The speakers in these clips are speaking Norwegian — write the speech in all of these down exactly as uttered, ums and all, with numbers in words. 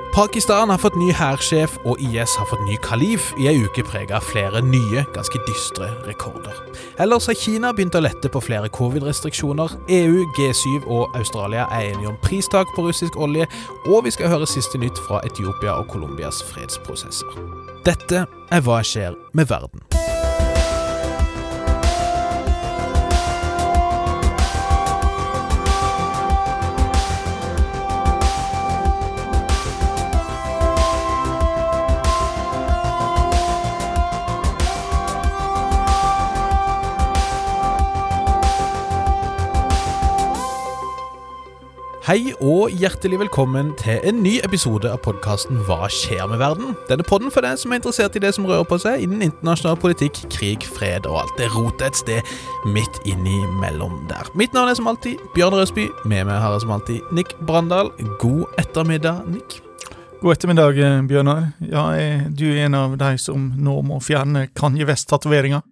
Pakistan har fått ny hærsjef, og I S har fått ny kalif I en uke preget av flere nye, ganske dystre rekorder. Ellers har Kina begynt å lette på flere covid-restriksjoner, E U, G syv og Australia er enige om pristak på russisk olje, og vi skal høre siste nytt fra Etiopia og Colombias fredsprosesser. Dette er Hva skjer med verden? Hei og hjertelig velkommen til en ny episode av podcasten Hva skjer med verden? Denne podden for deg som er interessert I det som rører på seg innen internasjonal politikk, krig, fred og alt det rotet et sted midt innimellom der. Mitt navn er som alltid Bjørn Røsby, med meg har jeg som alltid Nick Brandal. God ettermiddag, Nick. God ettermiddag, Bjørnar. Ja, du er en av de som nå må fjerne Kanye West-tatoveringer.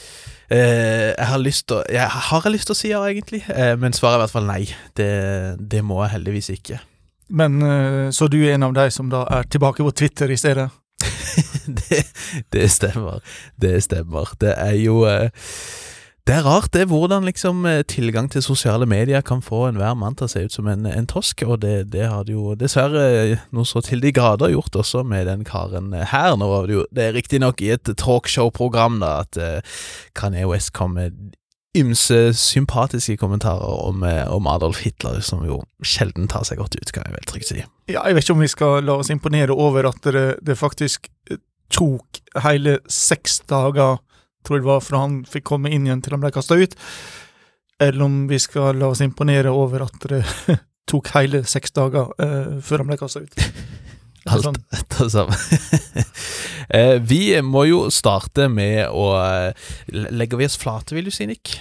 Uh, jeg har lyst til å, jeg har jeg lyst til å si ja egentlig, uh, men svaret er I hvert fall nei. Det, det må jeg heldigvis ikke. Men uh, så du er en av de som da er tilbake på Twitter I stedet? det, det stemmer. Det stemmer. Det er jo uh, det er rart det hvordan liksom tilgang til sosiale medier kan få en hver mann til å se ut som en, en tosk, og det, det har det jo dessverre noe så til de grader gjort også med den karen her. Nå var det jo, det er riktig nok I et talkshow-program da, at uh, Kanye West kom med ymse sympatiske kommentarer om, om Adolf Hitler, som jo sjelden tar seg godt ut, kan jeg vel trygt si. Ja, jeg vet ikke om vi skal la oss imponere over at det, det faktisk tok hele seks dager, tror det var, for han fikk komme inn igjen til han ble kastet ut, eller om vi skal la oss imponere over at det tok hele seks dager uh, før han ble kastet ut. Alt sånn. Etter sammen. eh, vi må jo starte med å legge vi oss flate, vil du si, Nick?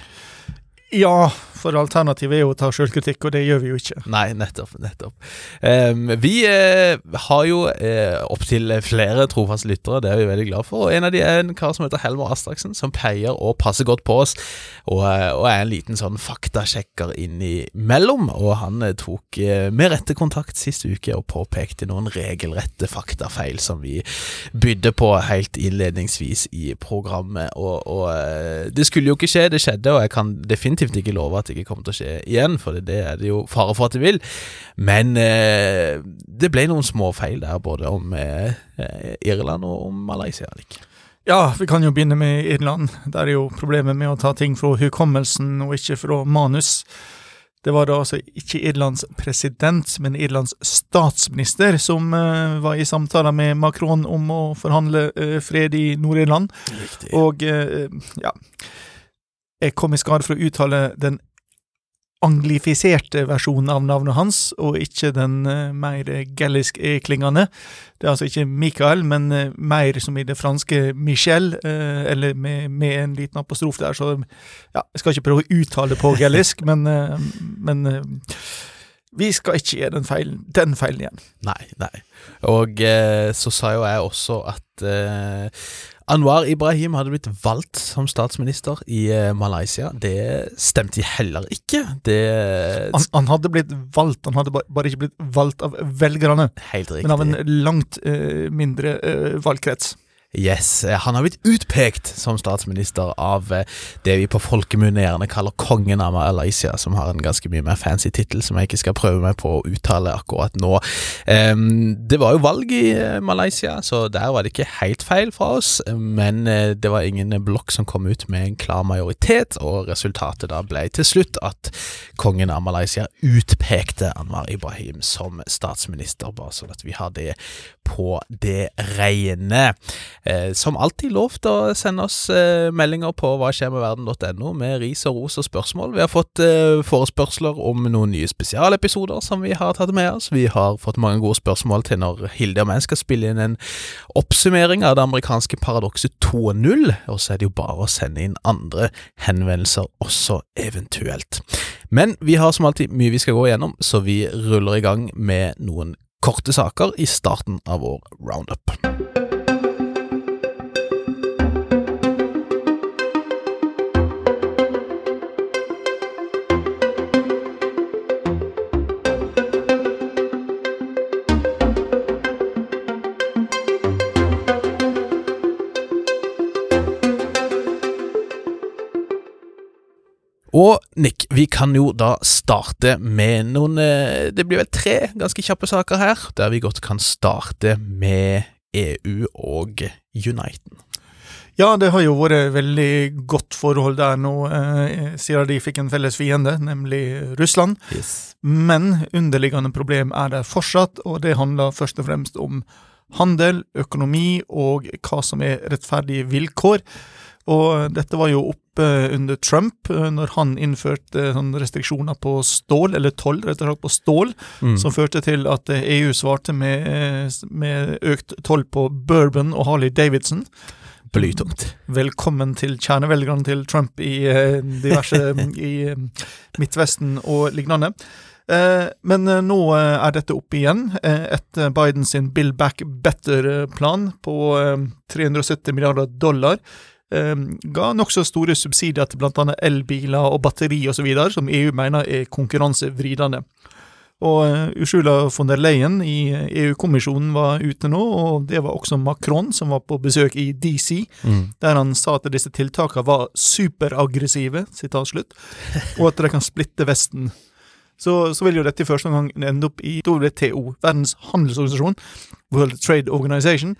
Ja, for alternativet er jo å ta selvkritikk, og det gjør vi jo ikke. Nei, nettopp, nettopp. Um, vi eh, har jo eh, opp til flere trofaste lyttere, det er vi veldig glad for, og en av de er en kar som heter Helmer Astraksen, som pleier å passe godt på oss, og, og er en liten sånn faktasjekker innimellom, og han tok eh, med rette kontakt siste uke og påpekte noen regelrette faktafeil som vi bydde på helt innledningsvis I programmet, og, og det skulle jo ikke skje, det skjedde, og jeg kan definitivt ikke love at det ikke kommer til å skje igjen, for det er det jo fare for at det vil. Men eh, det ble noen små feil der, både om eh, Irland og om Malaysia. Ikke? Ja, vi kan jo begynne med Irland. Der er jo problemet med å ta ting fra hukommelsen og ikke fra manus. Det var da altså ikke Irlands president, men Irlands statsminister som uh, var I samtaler med Macron om å forhandle uh, fred I Nord-Irland. Riktig. Og uh, ja, jeg kom I skade for å uttale den anglifiserte versjonen av navnet hans, og ikke den uh, mer gallisk-klingende. Det er altså ikke Michael, men uh, mer som I det franske Michel, uh, eller med, med en liten apostrof der, så ja, jeg skal ikke prøve å uttale på gallisk, men, uh, men uh, vi skal ikke gjøre den feilen, den feilen igjen. Nei, nei. Og uh, så sa jo jeg også at uh, Anwar Ibrahim hadde blitt valgt som statsminister I uh, Malaysia. Det stemte heller ikke. Det... Han, han hadde blitt valgt, han hadde bare, bare ikke blitt valgt av velgerne. Helt riktig. Men av en langt uh, mindre uh, valgkrets. Yes, han har blitt utpekt som statsminister av det vi på folkemunne gjerne kaller kongen av Malaysia, som har en ganske mye mer fancy titel som jeg ikke skal prøve meg på å uttale akkurat nå. Um, det var jo valg I Malaysia, så der var det ikke helt feil fra oss, men det var ingen blokk som kom ut med en klar majoritet, og resultatet da ble til slutt at kongen av Malaysia utpekte Anwar Ibrahim som statsminister, bare sånn at vi har det på det rene. Eh, som alltid lovt å sende oss eh, meldinger på hva skjer med verden punktum no med ris og ros og spørsmål. Vi har fått eh, forespørsler om noen nye spesialepisoder som vi har tatt med oss. Vi har fått mange gode spørsmål til når Hilde og meg skal spille inn en oppsummering av det amerikanske paradokset to punkt null, og så er det jo bare å sende inn andre henvendelser også eventuelt. Men vi har som alltid mye vi skal gå igjennom, så vi ruller I gang med noen korte saker I starten av vår roundup. Og Nick, vi kan jo da starte med noen, det blir vel tre ganske kjappe saker her, der vi godt kan starte med E U og Uniten. Ja, det har jo vært veldig godt forhold der nå, eh, siden de fikk en felles fiende, nemlig Russland. Yes. Men underliggende problem er det fortsatt, og det handler først og fremst om handel, økonomi og hva som er rettferdige vilkår. Og dette var jo oppe under Trump, når han innførte sånne restriksjoner på stål, eller toll, rett og slett på stål, mm. som førte til at E U svarte med, med økt toll på bourbon og Harley Davidson. Blytungt. Velkommen til kjernevelgerne til Trump i diverse i Midtvesten og lignende. Men nå er dette oppe igjen etter Biden sin Build Back Better-plan på tre hundre og sytti milliarder dollar, ga nok så store subsidier til blant annet elbiler og batteri og så videre, som E U mener er konkurransevridende. Og Ursula von der Leyen i E U-kommisjonen var ute nå, og det var også Macron som var på besøk i D C, mm. der han sa at disse tiltakene var superaggressive, sitat slutt, og at de kan splitte Vesten. Så, så vil jo dette i første gang ende opp i W T O, Verdens handelsorganisasjon, World Trade Organization,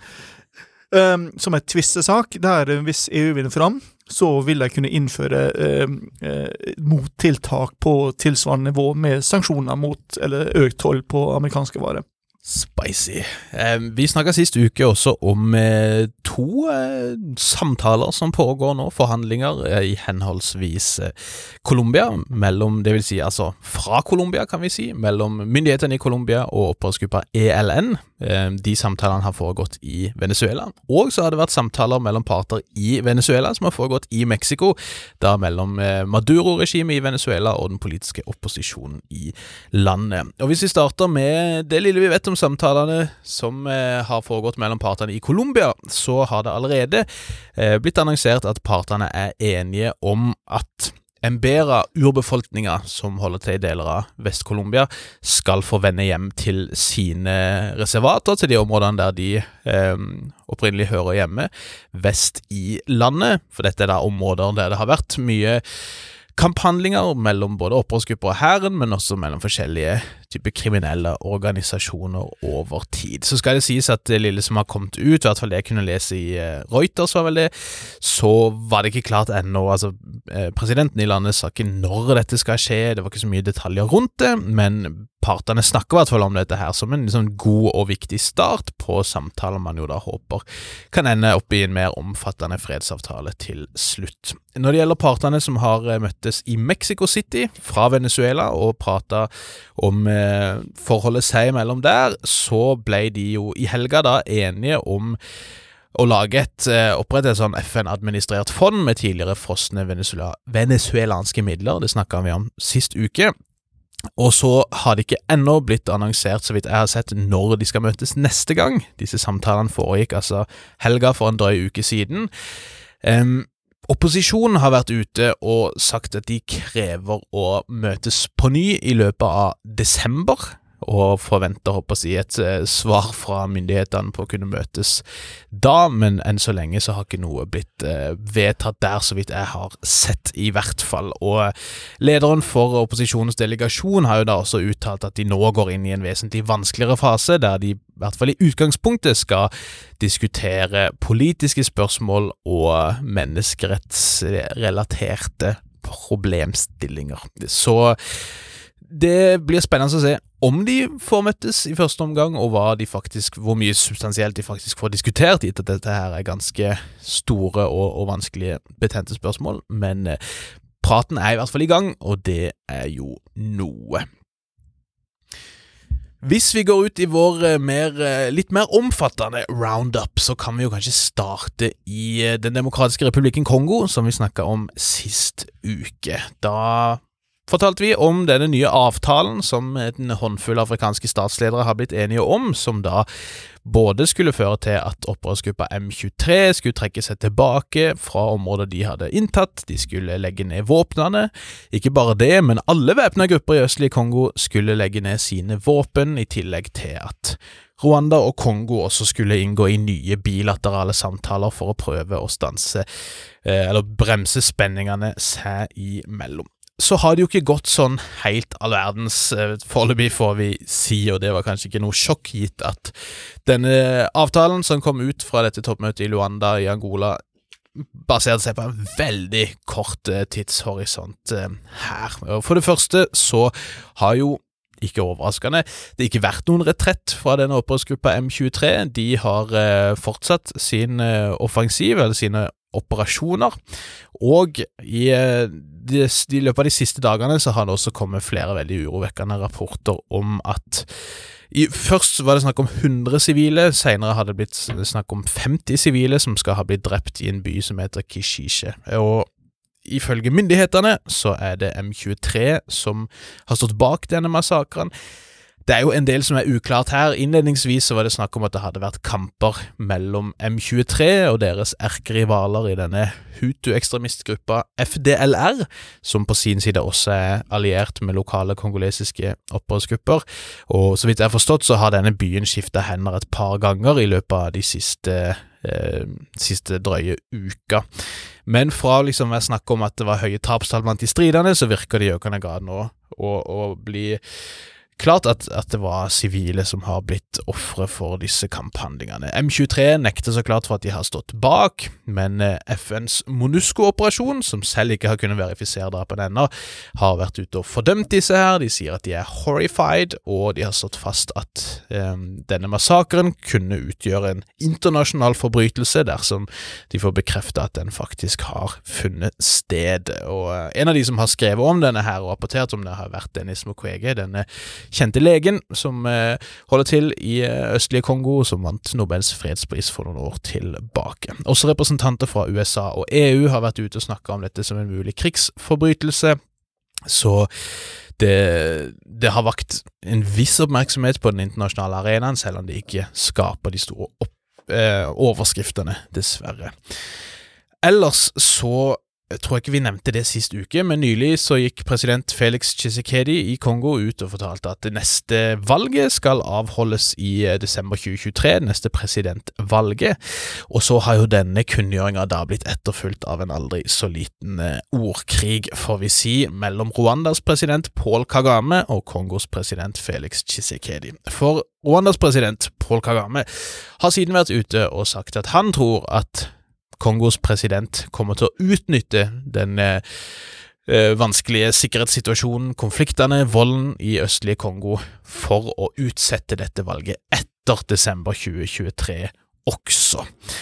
Um, som er tvistesak, der hvis E U vinner fram, så vil de kunne innføre um, uh, mottiltak på tilsvarende nivå med sanksjoner mot, eller økt toll på amerikanske varer. Spicy. Eh, vi snakket sist uke også om eh, to eh, samtaler som pågår nå, forhandlinger eh, i henholdsvis eh, Colombia, mellom, det vil si altså fra Colombia kan vi si, mellom myndighetene i Colombia og opprørsgruppa E L N. Eh, de samtalene har foregått i Venezuela, og så har det vært samtaler mellom parter i Venezuela som har foregått i Mexico, da mellom eh, Maduro-regimet i Venezuela og den politiske opposisjonen i landet. Og hvis vi starter med det lille vi vet om samtalene som eh, har foregått mellom partene i Colombia, så har det allerede eh, blitt annonsert at partene er enige om at en bedre urbefolkninga som holder til i deler av Vest-Colombia skal få vende hjem til sine reservater, til de områdene der de eh, opprinnelig hører hjemme, vest i landet, for dette er da områder der det har vært mye kamphandlinger mellom både opprørsgrupper og hæren, men også mellom forskjellige typer kriminelle organisasjoner over tid. Så skal det sies at det lille som har kommet ut, i hvert fall det jeg kunne lese i Reuters var vel det, så var det ikke klart ennå, altså presidenten i landet sa ikke når dette skal skje, det var ikke så mye detaljer rundt det, men partene snakker i hvert fall om dette her som en liksom god og viktig start på samtaler man jo da håper kan ende opp i en mer omfattende fredsavtale til slutt. Når det gjelder partene som har møttes i Mexico City fra Venezuela og pratet om eh, forholdet seg mellom der, så ble de jo i helga da enige om å lage et, eh, opprette et sånn F N-administrert fond med tidligere frosne Venezuela, venezuelanske midler, det snakket vi om sist uke. Og så har det ikke ennå blitt annonsert, så vidt jeg har sett, når de skal møtes neste gang. Disse samtalene foregikk altså helga for en drøy uke siden. Um, opposisjonen har vært ute og sagt at de krever å møtes på ny i løpet av desember, og forventer, håper jeg, et eh, svar fra myndighetene på å kunne møtes da, men enn så lenge så har ikke noe blitt eh, vedtatt der, så vidt jeg har sett i hvert fall. Og lederen for opposisjonens delegasjon har jo da også uttalt at de nå går inn i en vesentlig vanskeligere fase, der de i hvert fall i utgangspunktet skal diskutere politiske spørsmål og menneskerettsrelaterte problemstillinger. Så det blir spennende å se om de får møttes i første omgang, og hva de faktisk, hvor mye substansielt de faktisk får diskutert, gitt at dette her er ganske store og, og vanskelige betente spørsmål, men eh, praten er i hvert fall i gang, og det er jo noe. Hvis vi går ut i vår mer, litt mer omfattende roundup, så kan vi jo kanskje starte i Den demokratiske republikken Kongo, som vi snakket om sist uke. Da fortalte vi om denne nye avtalen som en håndfull afrikanske statsledere har blitt enige om, som da både skulle føre til at opprørsgruppa M tjuetre skulle trekke seg tilbake fra områder de hadde inntatt, de skulle legge ned våpnene, ikke bare det, men alle væpnede grupper i østlige Kongo skulle legge ned sine våpen, i tillegg til at Rwanda og Kongo også skulle inngå i nye bilaterale samtaler for å prøve å stanse, eller bremse spenningene seg imellom. så har det jo ikke gått sånn helt all verdens foreløpig får vi si, og det var kanskje ikke noe sjokk gitt at denne avtalen som kom ut fra dette toppmøtet i Luanda i Angola basert seg på en veldig kort tidshorisont her. For det første så har jo ikke overraskende. Det har ikke vært noen retrett fra denne opprørsgruppa M tjuetre. De har eh, fortsatt sin eh, offensiv, eller sine operasjoner, og i eh, de, de løpet av de siste dagene så har det også kommet flere veldig urovekkende rapporter om at i, først var det snakk om hundre sivile, senere har det blitt snakk om femti sivile som skal ha blitt drept i en by som heter Kishishe, og ifølge myndighetene så er det M tjuetre som har stått bak denne massakren. Det er jo en del som er uklart her. Innledningsvis så var det snakk om at det hadde vært kamper mellom M tjuetre og deres erkerivaler i denne Hutu-ekstremistgruppa F D L R, som på sin side også er alliert med lokale kongolesiske opprørsgrupper. Og så vidt jeg har forstått så har denne byen skiftet hender et par ganger i løpet av de siste, eh, siste drøye uka. Men fra liksom jeg snakker om at det var høye tapstall blant de stridende, så virker det i økende grad nå å, å bli klart at, at det var sivile som har blitt offre for disse kamphandlingene. M tjuetre nekter så klart for at de har stått bak, men F N's MONUSCO-operasjon, som selv ikke har kunnet verifisere drapet ennå, har vært ute og fordømt disse her. De sier at de er horrified, og de har stått fast at um, denne massakren kunne utgjøre en internasjonal forbrytelse dersom de får bekreftet at den faktisk har funnet sted. Og uh, en av de som har skrevet om denne her og rapportert om det har vært Denis Mukwege, denne kjente legen som eh, holder til i eh, østlige Kongo, som vant Nobels fredspris for noen år tilbake. Også representanter fra U S A og E U har vært ute og snakket om dette som en mulig krigsforbrytelse, så det, det har vakt en viss oppmerksomhet på den internasjonale arenaen, selv om det ikke skaper de store opp, eh, overskriftene, dessverre. Ellers så Jeg tror ikke vi nevnte det sist uke, men nylig så gikk president Felix Tshisekedi i Kongo ut og fortalte at det neste valget skal avholdes i desember tjue tjuetre, det neste presidentvalget, og så har jo denne kunngjøringen da blitt etterfulgt av en aldri så liten ordkrig, får vi si, mellom Rwandas president Paul Kagame og Kongos president Felix Tshisekedi. For Rwandas president Paul Kagame har siden vært ute og sagt at han tror at Kongos president kommer til å utnytte den eh, vanskelige sikkerhetssituasjonen, konfliktene, volden i østlige Kongo for å utsette dette valget etter desember tjue tjuetre også.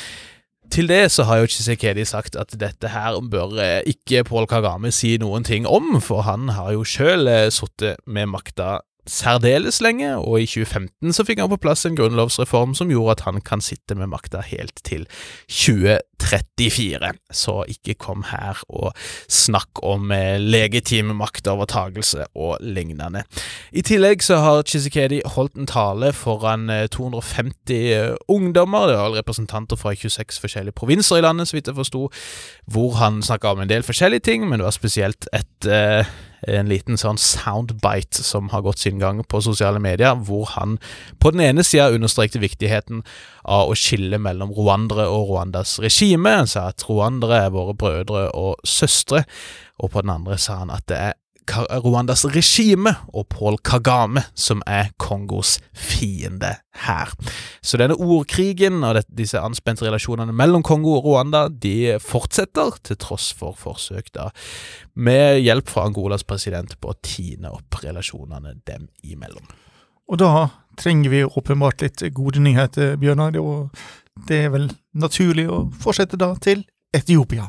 Til det så har jo Tshisekedi sagt at dette her bør eh, ikke Paul Kagame si noen ting om, for han har jo selv eh, suttet med makta særdeles lenge, og i tjue femten så fikk han på plass en grunnlovsreform som gjorde at han kan sitte med makta helt til tjue trettifire. Så ikke kom her og snakk om eh, legitim maktovertagelse og lignende. I tillegg så har Tshisekedi holdt en tale foran eh, to hundre og femti eh, ungdommer, det var representanter fra tjueseks forskjellige provinser i landet, så vidt jeg forstod, hvor han snakket om en del forskjellige ting, men det var spesielt et eh, en liten sånn soundbite som har gått sin gang på sosiale medier, hvor han på den ene siden understrekte viktigheten av å skille mellom rwandere og Rwandas regime. Han sa at rwandere er våre brødre og søstre, og på den andre sa han at det er Rwandas regime og Paul Kagame som er Kongos fiende her. Så denne ordkrigen og det, disse anspente relasjonene mellom Kongo og Rwanda, de fortsetter til tross for forsøk da, med hjelp fra Angolas president på å tine opp relasjonene dem imellom. Og da trenger vi åpenbart litt gode nyheter, Bjørnar, og det er vel naturlig å fortsette da til Etiopia.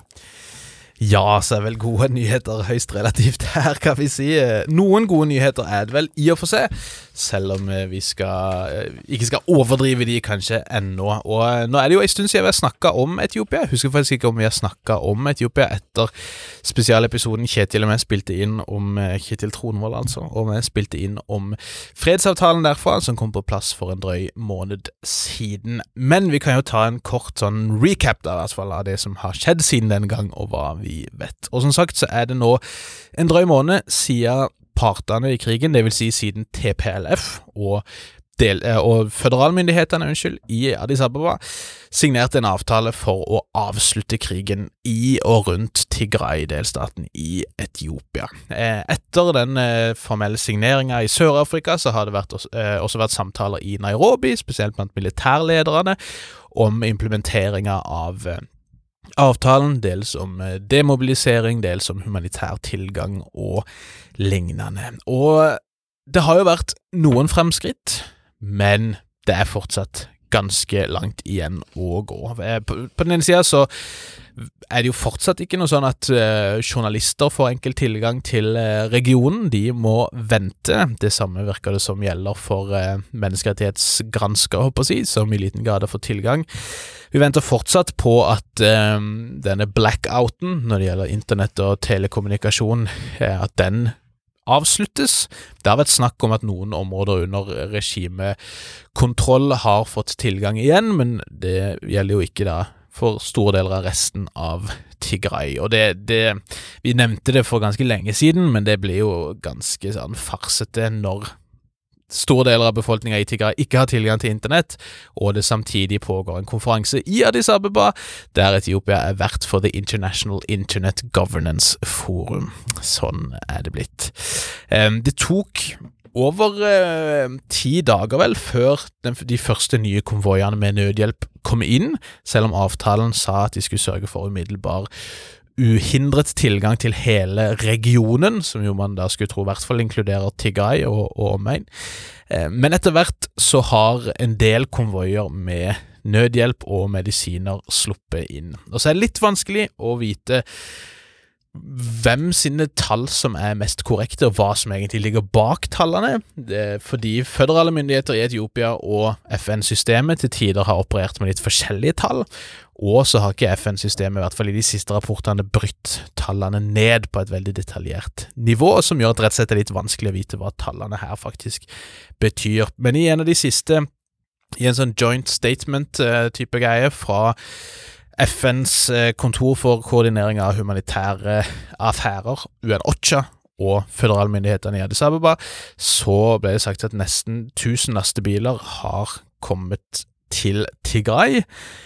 Ja, så er vel gode nyheter høyst relativt her, kan vi si. Noen gode nyheter er det vel i og for seg, selv om vi skal, ikke skal overdrive de kanskje ennå. Og nå er det jo en stund siden vi har snakket om Etiopia. Jeg husker faktisk ikke om vi har snakket om Etiopia etter spesialepisoden Kjetil og jeg spilte inn om Kjetil Tronvold, altså, og vi spilte inn om fredsavtalen derfra, som kom på plass for en drøy måned siden. Men vi kan jo ta en kort sånn recap da, i hvert fall, av det som har skjedd siden den gang, og hva vi vet. Og som sagt så er det nå en drøy måned siden partene i krigen, det vil si siden T P L F og del, og føderalmyndighetene, unnskyld, i Addis Ababa signerte en avtale for å avslutte krigen i og rundt Tigray-delstaten i Etiopia. Etter den formelle signeringen i Sør-Afrika så har det vært, også vært samtaler i Nairobi, spesielt blant militærlederne, om implementeringen av avtalen, dels om demobilisering, dels om humanitær tilgang og lignende. Og det har jo vært noen fremskritt, men det er fortsatt ganske langt igjen å gå. På, på den ene siden så er det jo fortsatt ikke noe sånn at uh, journalister får enkel tilgang til uh, regionen. De må vente. Det samme virker det som gjelder for uh, menneskerettighetsgranskere, håper jeg, som i liten grad har fått tilgang. Vi venter fortsatt på at uh, denne blackouten når det gjelder internett og telekommunikasjon, uh, at den avsluttes. Det har vært snakk om at noen områder under regimekontroll har fått tilgang igjen, men det gjelder jo ikke da for store deler av resten av Tigray. Og det, det, vi nevnte det for ganske lenge siden, men det blir jo ganske sånn farsete når store deler av befolkningen i Tigray ikke har tilgang til internett, og det samtidig pågår en konferanse i Addis Ababa, der Etiopia er vert for The International Internet Governance Forum. Sånn er det blitt. Um, det tok over uh, ti dager vel før den, de første nye konvojene med nødhjelp kom inn, selv om avtalen sa at de skulle sørge for umiddelbar uhindret tilgang til hele regionen, som jo man da skulle tro i hvert fall inkluderer Tigray og, og omegn. Eh, men etter hvert så har en del konvojer med nødhjelp og medisiner sluppet inn. Og så er det litt vanskelig å vite hvem sine tall som er mest korrekte, og hva som egentlig ligger bak tallene. Det, fordi føderale myndigheter i Etiopia og F N-systemet til tider har operert med litt forskjellige tall, og så har ikke F N-systemet, i hvert fall i de siste rapportene, brytt tallene ned på et veldig detaljert nivå, som gjør at rett og slett er litt vanskelig å vite hva tallene her faktisk betyr. Men i en av de siste, i en sånn joint statement-type greie fra F N's kontor for koordinering av humanitære affærer, U N OCHA, og føderalmyndighetene i Addis Ababa, så ble det sagt at nesten tusen lastebiler har kommet til Tigray.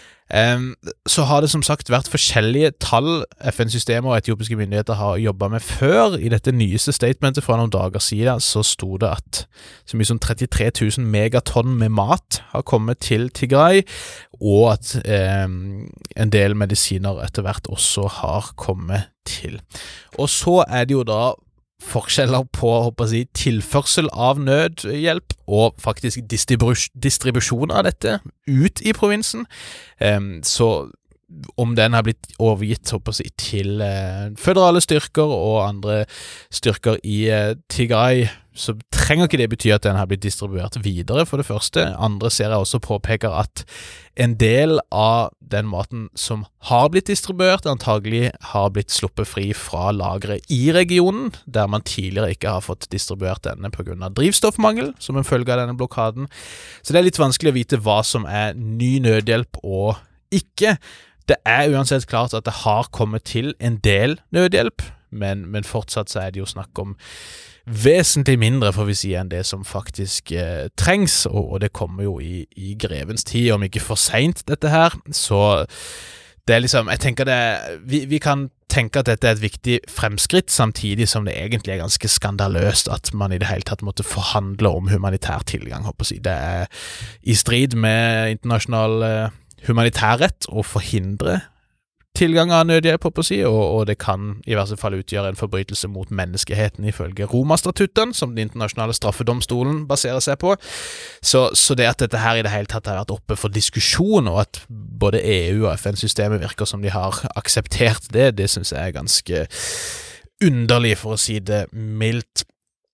Um, så har det som sagt vært forskjellige tall F N-systemet og etiopiske myndigheter har jobbet med før. I dette nyeste statementet fra noen dager siden så sto det at så mye som trettitre tusen megatonn med mat har kommet til Tigray, og at um, en del medisiner etter hvert også har kommet til. Og så er det jo da forskjeller på, håper jeg, tilførsel av nødhjelp og faktisk distribus- distribusjon av dette ut i provinsen. Um, så om den har blitt overgitt, håper jeg, til uh, føderale styrker og andre styrker i uh, Tigray, så trenger ikke det bety at den har blitt distribuert videre, for det første. Andre ser jeg også påpeker at en del av den maten som har blitt distribuert, antagelig har blitt sluppet fri fra lagre i regionen, der man tidligere ikke har fått distribuert denne på grunn av drivstoffmangel, som en følge av denne blokaden. Så det er litt vanskelig å vite hva som er ny nødhjelp og ikke. Det er uansett klart at det har kommet til en del nødhjelp, men, men fortsatt så er det jo snakk om vesentlig mindre, får vi si, enn det som faktisk eh, trengs, og, og det kommer jo i, i grevens tid, om ikke for sent dette her, så det er liksom, jeg tenker det, vi, vi kan tenke at dette er et viktig fremskritt, samtidig som det egentlig er ganske skandaløst at man i det hele tatt måtte forhandle om humanitær tilgang, håper jeg. Det er i strid med internasjonal eh, humanitærrett å forhindre tilgang av nødhjelp, på å si, og, og det kan i hvert fall utgjøre en forbrytelse mot menneskeheten ifølge Roma-statutten, som den internasjonale straffedomstolen baserer seg på. Så, så det at dette her i det hele tatt har vært oppe for diskusjon, og at både E U og F N-systemet virker som de har akseptert det, det synes jeg er ganske underlig, for å si det mildt.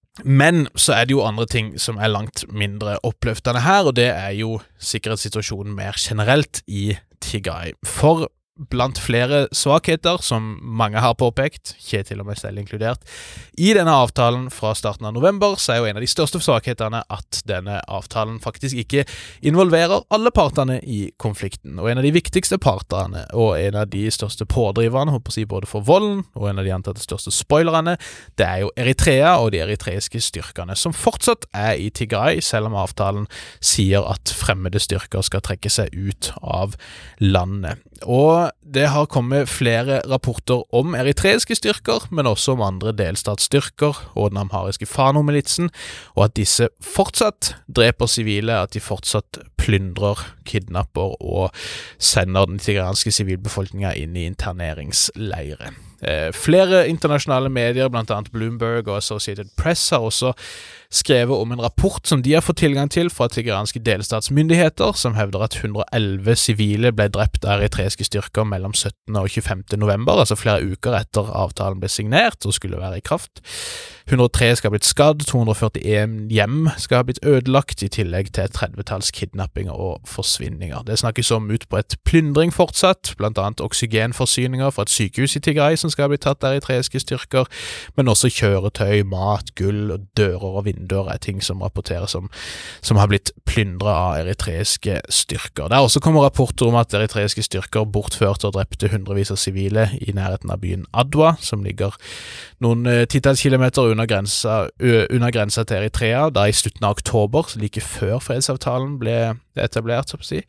Men så er det jo andre ting som er langt mindre oppløftende her, og det er jo sikkerhetssituasjonen mer generelt i Tigray. For blant flere svakheter som mange har påpekt, Kjetil og meg selv inkludert. I denne avtalen fra starten av november så er jo en av de største svakhetene at denne avtalen faktisk ikke involverer alle partene i konflikten. Og en av de viktigste partene, og en av de største pådriverne, håper jeg både for volden, og en av de antatte største spoilerne, det er jo Eritrea og de eritreiske styrkene, som fortsatt er i Tigray, selv om avtalen sier at fremmede styrker skal trekke seg ut av landet. Og det har kommet flere rapporter om eritreiske styrker, men også om andre delstatsstyrker og den amhariske Fano-militsen, og at disse fortsatt dreper sivile, at de fortsatt plyndrer, kidnapper og sender den tigranske sivilbefolkningen inn i interneringsleire. Eh, flere internasjonale medier, blant annet Bloomberg og Associated Press, har også skrevet om en rapport som de har fått tilgang til fra tigranske delstatsmyndigheter, som hevder at hundre og elleve sivile ble drept av eritreiske styrker mellom syttende og tjuefemte november, altså flere uker etter avtalen ble signert og skulle være i kraft. hundre og tre skal ha blitt skadd, to hundre og førtien hjem skal ha blitt ødelagt, i tillegg til et trettitalls kidnappinger og forsvinninger. Det snakkes om ut på et plyndring fortsatt, blant annet oksygenforsyninger fra et sykehus i Tigray som skal ha blitt tatt av eritreiske styrker, men også kjøretøy, mat, gull og dører og vinduer er ting som rapporteres om, som har blitt plyndret av eritreiske styrker. Det er også kommet rapporter om at eritreiske styrker bortførte og drepte hundrevis av sivile i nærheten av byen Adwa, som ligger noen eh, titalls kilometer under grensa, ø, under grensa til Eritrea, da i slutten av oktober, like før fredsavtalen ble etablert, så å si.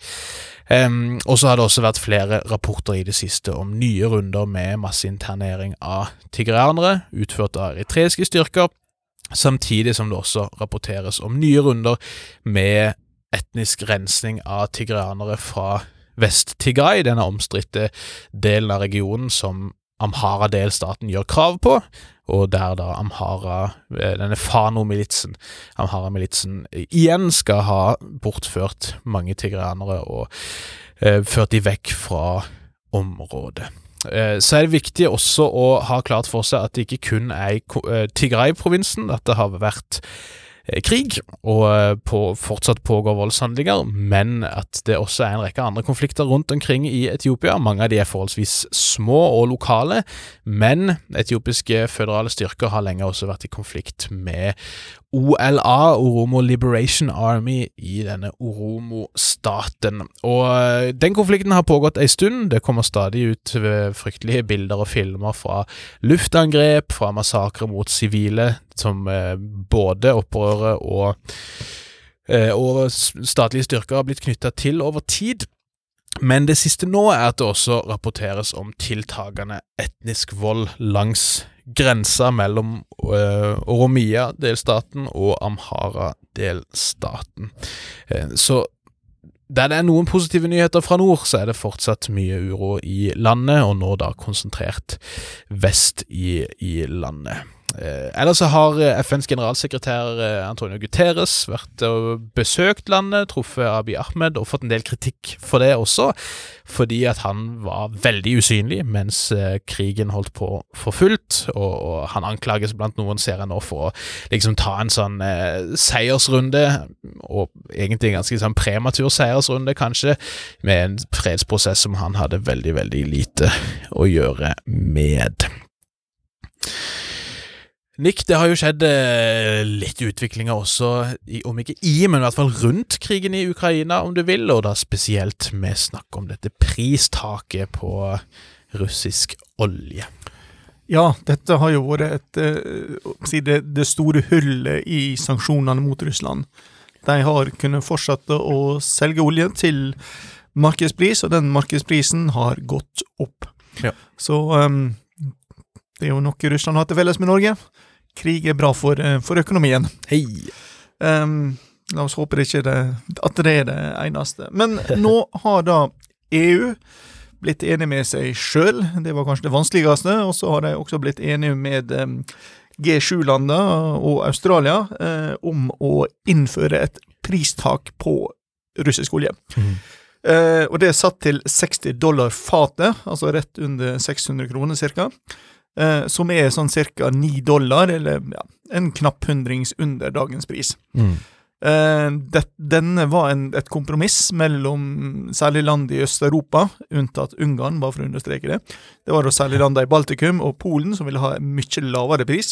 Um, og så har det også vært flere rapporter i det siste om nye runder med masseinternering av tigreanere, utført av eritreiske styrker, samtidig som det også rapporteres om nye runder med etnisk rensning av tigreanere fra Vest-Tigray, denne omstridte delen av regionen som Amhara-delstaten gjør krav på, og der da Amhara, denne Fano-militsen, Amhara-militsen igjen skal ha bortført mange tigreanere og eh, ført de vekk fra området. Eh, så er det viktig også å ha klart for seg at det ikke kun er i eh, Tigray-provinsen at det har vært krig, og på, fortsatt pågår voldshandlinger, men at det også er en rekke andre konflikter rundt omkring i Etiopia. Mange av de er forholdsvis små og lokale, men etiopiske føderale styrker har lenge også vært i konflikt med O L A, Oromo Liberation Army, i denne Oromo-staten. Og den konflikten har pågått en stund. Det kommer stadig ut fryktelige bilder og filmer fra luftangrep, fra massakre mot sivile, som eh, både opprørere og, eh, og statlige styrker har blitt knyttet til over tid. Men det siste nå er at det også rapporteres om tiltagende etnisk vold langs grensa mellom uh, Oromia-delstaten og Amhara-delstaten. Uh, så der det er noen positive nyheter fra nord, så er det fortsatt mye uro i landet, og nå da konsentrert vest i, i landet. Eh, ellers så har F N's generalsekretær eh, Antonio Guterres vært og besøkt landet, truffet Abiy Ahmed og fått en del kritikk for det også, fordi at han var veldig usynlig mens eh, krigen holdt på for fullt, og, og han anklages blant noen ser jeg nå for å liksom ta en sånn eh, seiersrunde, og egentlig en ganske sånn prematur seiersrunde kanskje, med en fredsprosess som han hadde veldig, veldig lite å gjøre med. Nick, det har jo skjedd eh, litt utviklinger også, i, om ikke i, men i hvert fall rundt krigen i Ukraina, om du vil, og da spesielt med snakk om dette pristaket på russisk olje. Ja, dette har jo vært et, eh, det, det store hullet i sanksjonene mot Russland. De har kunnet fortsette å selge olje til markedspris, og den markedsprisen har gått opp. Ja. Så um, det er jo noe Russland har til felles med Norge. Krig er bra for, for økonomien. Hei! Um, la oss håpe det ikke det, at det er det eneste. Men nå har da E U blitt enig med seg selv. Det var kanskje det vanskeligste. Og så har de også blitt enige med um, G sju-landet og Australia uh, om å innføre et pristak på russisk olje. Mm. Uh, og det er satt til seksti dollar fatet, altså rett under seks hundre kroner cirka. Uh, som er sånn cirka ni dollar, eller ja, en knapp hundrings under dagens pris. Mm. Eh, det, denne var en, et kompromiss mellom særlig land i Øst-Europa, unntatt Ungarn, bare for å understreke det. Det var da særlig landet i Baltikum og Polen som ville ha en mye lavere pris.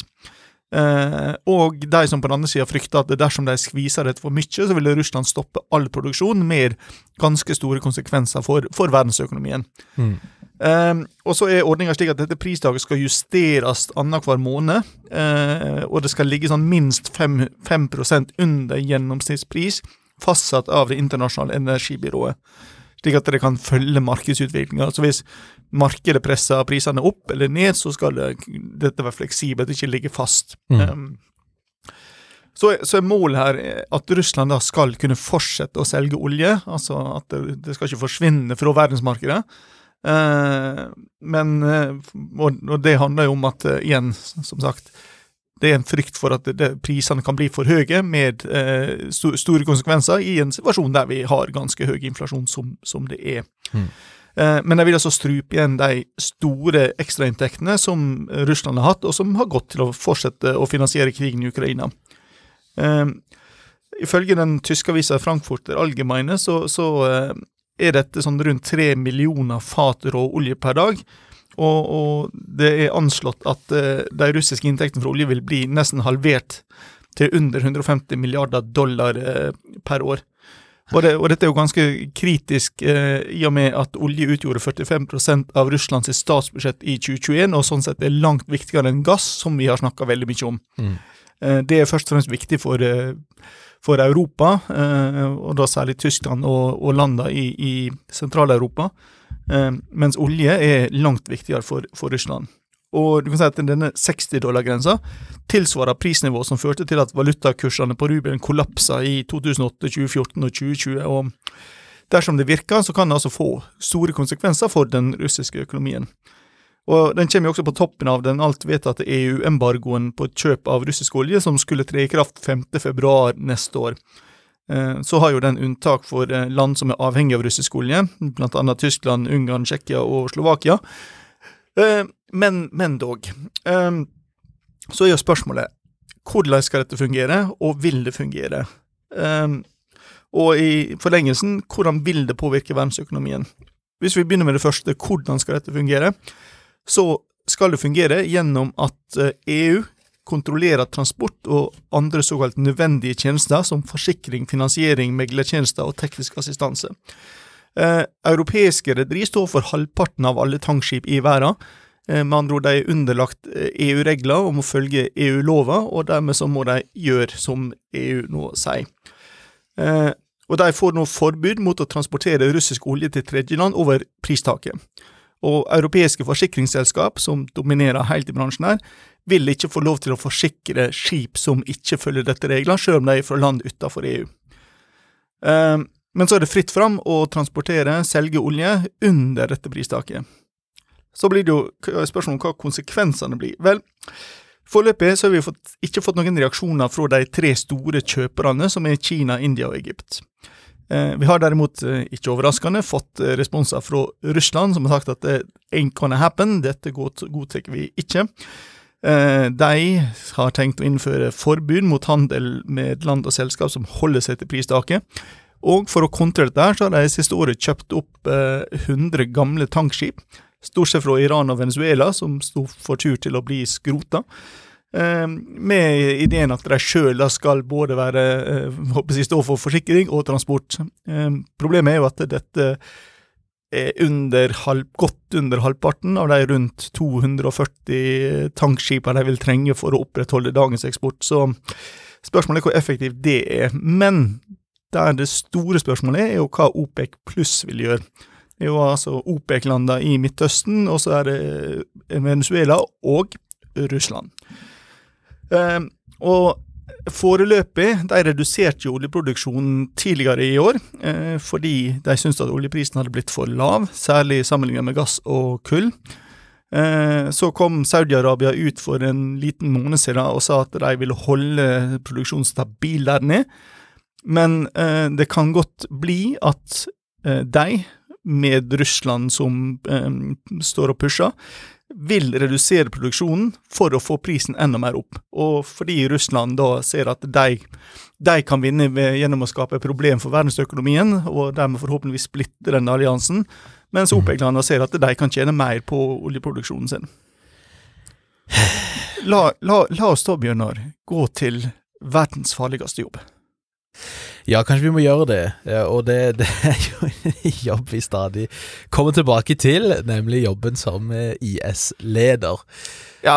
Eh, og de som på den andre siden fryktet at dersom de skviser det for mye, så ville Russland stoppe all produksjon med ganske store konsekvenser for, for verdensøkonomien. Mm. Um, og så er ordningen slik at dette prisdaget skal justeres annet hver måned, uh, og det skal ligge sånn minst fem prosent under gjennomsnittspris, fastsatt av det internasjonale energibyrået, slik at det kan følge markedsutviklingen. Altså hvis markedet presser prisene opp eller ned, så skal det, dette være fleksibelt, ikke ligge fast. Mm. Um, så, så er målet her at Russland da skal kunne fortsette å selge olje, altså at det, det skal ikke forsvinne fra verdensmarkedet. Uh, men uh, og, og det handler jo om at uh, igjen, som sagt, det er en frykt for at det, det, prisene kan bli for høye med uh, sto, store konsekvenser i en situasjon der vi har ganske høy inflasjon som, som det er. Mm. Uh, men jeg vil altså strupe igjen de store ekstrainntektene som Russland har hatt, og som har gått til å fortsette å finansiere krigen i Ukraina. Uh, ifølge den tyske avisen Frankfurter Allgemeine så, så uh, er dette sånn rundt tre millioner fat råolje per dag, og, og det er anslått at uh, de russiske inntektene for olje vil bli nesten halvert til under hundre og femti milliarder dollar uh, per år. Og, det, og dette er jo ganske kritisk uh, i og med at olje utgjorde førtifem prosent av Russlands statsbudsjett i tjue tjueen, og sånn sett er langt viktigere enn gass, som vi har snakket veldig mye om. Mm. Uh, det er først og fremst viktig for uh, for Europa, eh, og da særlig Tyskland og, og landa i, i Sentral-Europa, eh, mens olje er langt viktigere for, for Russland. Og du kan si at denne seksti dollar-grensa tilsvarer prisnivå som førte til at valutakursene på rubelen kollapset i to tusen og åtte, tjue fjorten og tjue tjue, og dersom det virker, så kan det altså få store konsekvenser for den russiske økonomien. Og den kommer jo også på toppen av den alt vedtatte E U-embargoen på et kjøp av russisk olje, som skulle tre i kraft femte februar neste år. Så har jo den unntak for land som er avhengig av russisk olje, blant annet Tyskland, Ungarn, Tsjekkia og Slovakia. Men, men dog. Så er jo spørsmålet, hvordan skal dette fungere, og vil det fungere? Og i forlengelsen, hvordan vil det påvirke verdensøkonomien? Hvis vi begynner med det første, hvordan skal dette fungere? Så skal det fungere gjennom at E U kontrollerer transport og andre såkalt nødvendige tjenester som forsikring, finansiering, meglertjenester og teknisk assistanse. Eh, europeiske rederi står for halvparten av alle tankskip i verden. Eh, med andre ord, de er underlagt E U-regler om å følge E U-lover, og dermed så må de gjøre som E U nå sier. Eh, og de får nå forbud mot å transportere russisk olje til tredjeland over pristaket. Og europeiske forsikringsselskap, som dominerer helt i bransjen her, vil ikke få lov til å forsikre skip som ikke følger dette regler, selv om de er fra land utenfor E U. Um, men så er det fritt fram å transportere, selge olje under dette pristaket. Så blir det jo spørsmål om hva konsekvensene blir. Vel, foreløpig så har vi fått, ikke fått noen reaksjoner fra de tre store kjøperne, som er Kina, India og Egypt. Vi har derimot, ikke overraskende, fått responser fra Russland, som har sagt at det ain't gonna happen, dette godtar vi ikke. De har tenkt å innføre forbud mot handel med land og selskap som holder seg til pristaket, og for å kontre dette her, så har de siste året kjøpt opp hundre gamle tankskip, stort sett fra Iran og Venezuela, som stod for tur til å bli skrotet. Med ideen at de selv skal både være, håper jeg, stå for forsikring og transport. Problemet er jo at dette er under halv, godt under halvparten av de rundt to hundre og førti tankskiper de vil trenge for å opprettholde dagens eksport. Så spørsmålet er hvor effektivt det er. Men der det store spørsmålet er, er jo hva OPEC pluss vil gjøre. Det er jo altså OPEC-lander i Midtøsten, og så er det Venezuela og Russland. Uh, og foreløpig, de reduserte jo oljeproduksjonen tidligere i år, uh, fordi de syntes at oljeprisen hadde blitt for lav, særlig sammenlignet med gass og kull. Uh, så kom Saudi-Arabia ut for en liten måned siden og sa at de ville holde produksjonen stabil der ned, men uh, det kan godt bli at uh, de, med Russland som um, står og pusher, vil redusere produksjonen for å få prisen enda mer opp. Og fordi Russland da ser at de, de kan vinne ved, gjennom å skape problem for verdensøkonomien, og dermed forhåpentligvis splitte den alliansen, mens OPEC-landene ser at de kan tjene mer på oljeproduksjonen sin. La, la, la oss da, Bjørnar, gå til verdens farligste jobb. Ja, kanskje vi må gjøre det, og det, det er jo en jobb vi stadig kommer tilbake til, nemlig jobben som I S-leder. Ja,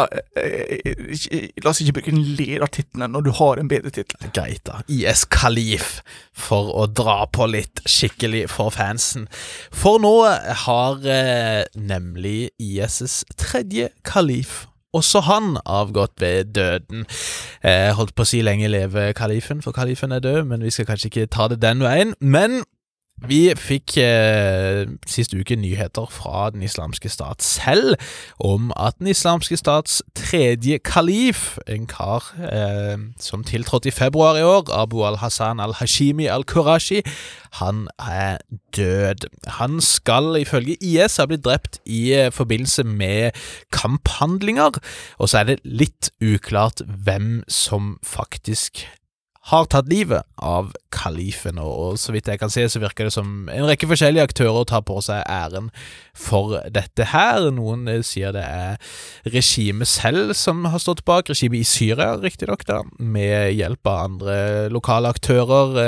la oss ikke bruke en ledertitlen når du har en bedre titel. Greit da, I S-kalif, for å dra på litt skikkelig for fansen. For nå har eh, nemlig I S's tredje kalif også han avgått ved døden. Eh, holdt på å si lenge leve kalifen, for kalifen er død, men vi skal kanskje ikke ta det den veien. Men vi fikk eh, siste uke nyheter fra den islamske stat selv om at den islamske stats tredje kalif, en kar eh, som tiltrådte i februar i år, Abu al-Hassan al-Hashimi al-Qurashi, han er død. Han skal ifølge I S ha blitt drept i forbindelse med kamphandlinger, og så er det litt uklart hvem som faktisk har tatt livet av kalifen, og så vidt jeg kan se så virker det som en rekke forskjellige aktører tar på seg æren for dette her. Noen sier det er regimet selv som har stått bak, regimet i Syria, riktig nok da, med hjelp av andre lokale aktører.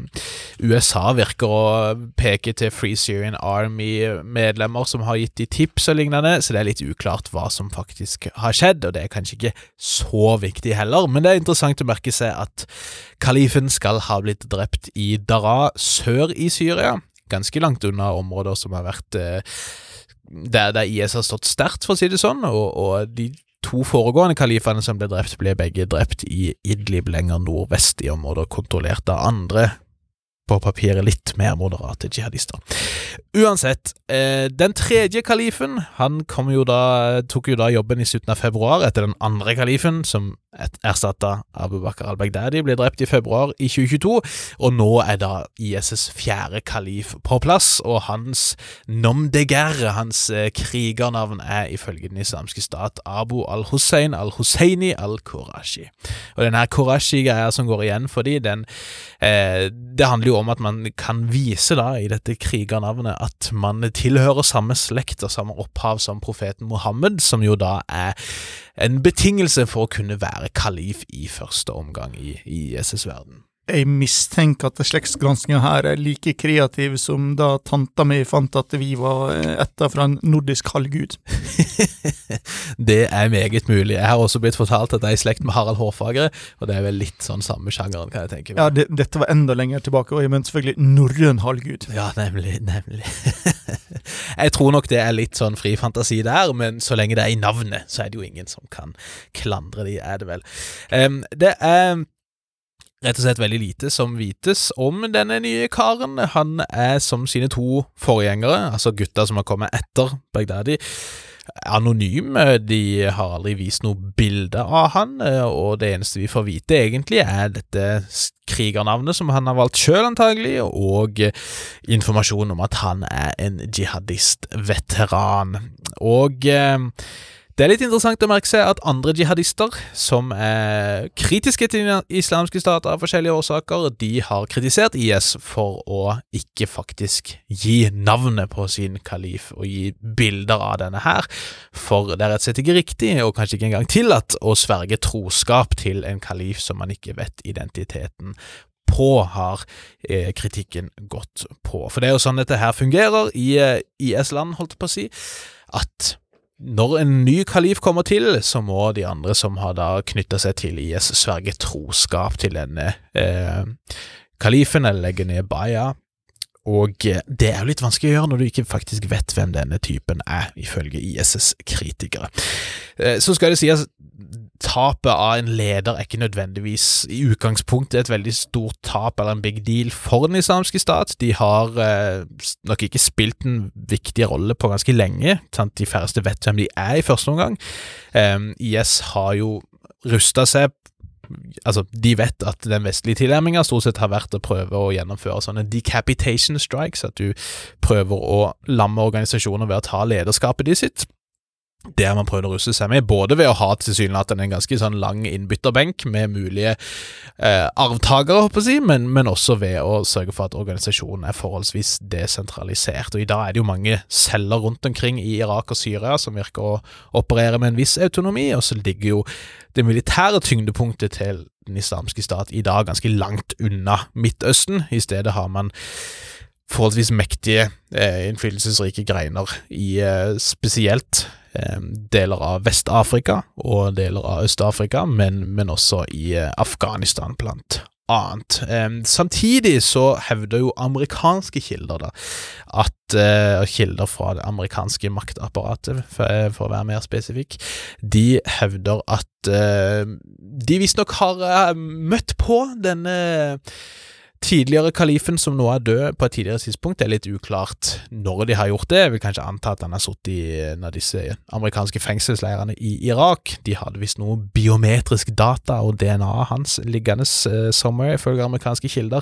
U S A virker å peke til Free Syrian Army-medlemmer som har gitt de tips og lignende, så det er litt uklart hva som faktisk har skjedd, og det er kanskje ikke så viktig heller, men det er interessant å merke seg at kalifen skal ha blitt drept i Daraa sør i Syria, ganske langt unna områder som har vært eh, der, der I S har stått sterkt, for å si det sånn, og, og de to foregående kalifene som ble drept, ble begge drept i Idlib lenger nordvest i områder kontrollert av andre, på papiret litt mer moderate jihadister. Uansett, eh, den tredje kalifen, han kom jo da, tok jo da jobben i slutten av februar etter den andre kalifen, som erstattet Abu Bakr al-Baghdadi, ble drept i februar i tjue tjueto, og nå er da I S's fjerde kalif på plass, og hans nom de guerre, hans eh, krigernavn er ifølge den islamske stat Abu al-Hussein al-Husseini al-Qurashi. Og denne Qurashi-greia som går igjen fordi den, eh, det handler jo om at man kan vise da i dette krigernavnet at man tilhører samme slekt og samme opphav som profeten Muhammed, som jo da er en betingelse for å kunne være kalif i første omgang i, i I S's verden. Jeg mistenker at slektsgranskningen her er like kreativ som da tanta mi fant at vi var etter fra en nordisk halvgud. Det er meget mulig. Jeg har også blitt fortalt at jeg er i slekt med Harald Hårfagre, og det er vel litt sånn samme sjangeren, kan jeg tenke meg. Ja, det, dette var enda lenger tilbake, og jeg mente selvfølgelig norrøn halvgud. Ja, nemlig, nemlig. Jeg tror nok det er litt sånn fri fantasi der, men så lenge det er i navnet, så er det jo ingen som kan klandre de, er det vel. Um, det er rett og slett veldig lite som vites om denne nye karen. Han er som sine to forgjengere, altså gutter som har kommet etter Baghdadi, anonym. De har aldri vist noe bilde av han, og det eneste vi får vite egentlig er dette krigernavnet som han har valgt selv antagelig, og informasjon om at han er en jihadist-veteran. Og eh, det er litt interessant å merke seg at andre jihadister som er kritiske til den islamske stat av forskjellige årsaker, de har kritisert I S for å ikke faktisk gi navnet på sin kalif og gi bilder av denne her, for det er rett og slett ikke riktig, og kanskje ikke engang tillatt å sverge troskap til en kalif som man ikke vet identiteten på, har eh, kritikken gått på. For det er jo sånn dette her fungerer i eh, I S-land, holdt jeg på å si, at når en ny kalif kommer til, så må de andre som har da knyttet seg til I S sverge troskap til denne eh, kalifen, eller legge ned baya. Og det er jo litt vanskelig å gjøre når du ikke faktisk vet hvem denne typen er, ifølge I S's kritikere. Eh, så skal det sies at tapet av en leder er ikke nødvendigvis i utgangspunktet et veldig stort tap eller en big deal for den islamske stat. De har eh, nok ikke spilt en viktig rolle på ganske lenge, sant? De færreste vet hvem de er i første omgang. Eh, I S har jo rustet seg, altså de vet at den vestlige tilnærmingen stort sett har vært å prøve å gjennomføre sånne decapitation strikes, at du prøver å lamme organisasjoner ved å ta lederskapet de sitt. Det har man prøvd å russe seg med, både ved å ha tilsynelatende en ganske sånn lang innbytterbenk med mulige eh, arvtagere, håper jeg, men, men også ved å sørge for at organisasjonen er forholdsvis desentralisert. Og i dag er det jo mange celler rundt omkring i Irak og Syria som virker å operere med en viss autonomi, og så ligger jo det militære tyngdepunktet til den islamske stat i dag ganske langt unna Midtøsten. I stedet har man forholdsvis mektige, eh, innflytelsesrike greiner i eh, spesielt deler av Vest-Afrika og deler av Øst-Afrika, men, men også i Afghanistan blant annet. Samtidig så hevder jo amerikanske kilder da, at uh, kilder fra det amerikanske maktapparatet, for, for å være mer spesifikk, de hevder at uh, de visstnok har uh, møtt på denne tidligere kalifen som nå er død på et tidligere tidspunkt. Det er litt uklart når de har gjort det. Jeg vil kanskje anta at han har suttet i en av disse amerikanske fengselsleirene i Irak. De hadde visst noe biometrisk data og D N A hans liggende uh, somewhere, ifølge amerikanske kilder.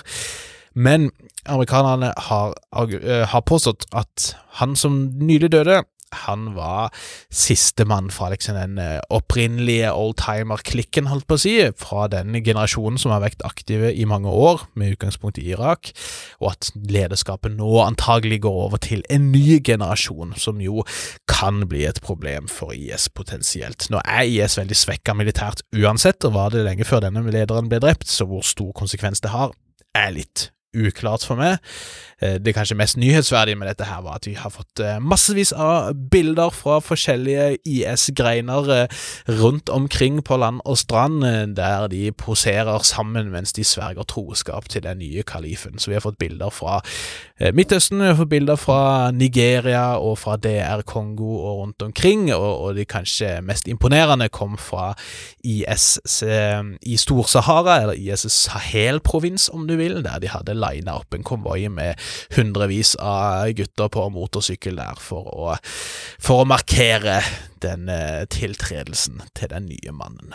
Men amerikanerne har, uh, har påstått at han som nylig døde, han var siste mann fra liksom den opprinnelige oldtimer-klikken, holdt på å si, fra den generasjonen som har vært aktive i mange år, med utgangspunkt i Irak, og at lederskapet nå antagelig går over til en ny generasjon, som jo kan bli et problem for I S potensielt. Nå er I S veldig svekket militært uansett, og var det lenge før denne lederen ble drept, så hvor stor konsekvens det har, er litt uklart for meg. Det kanskje mest nyhetsverdige med dette her var at vi har fått massevis av bilder fra forskjellige I S-greiner rundt omkring på land og strand, der de poserer sammen mens de sverger troskap til den nye kalifen. Så vi har fått bilder fra Midtøsten, vi har fått bilder fra Nigeria og fra D R Kongo og rundt omkring, og, og de kanskje mest imponerende kom fra I S i Stor-Sahara, eller I S Sahel-provins om du vil, der de hadde linet opp en konvoi med hundrevis av gutter på motorsykkel der for å, for å markere den uh, tiltredelsen til den nye mannen.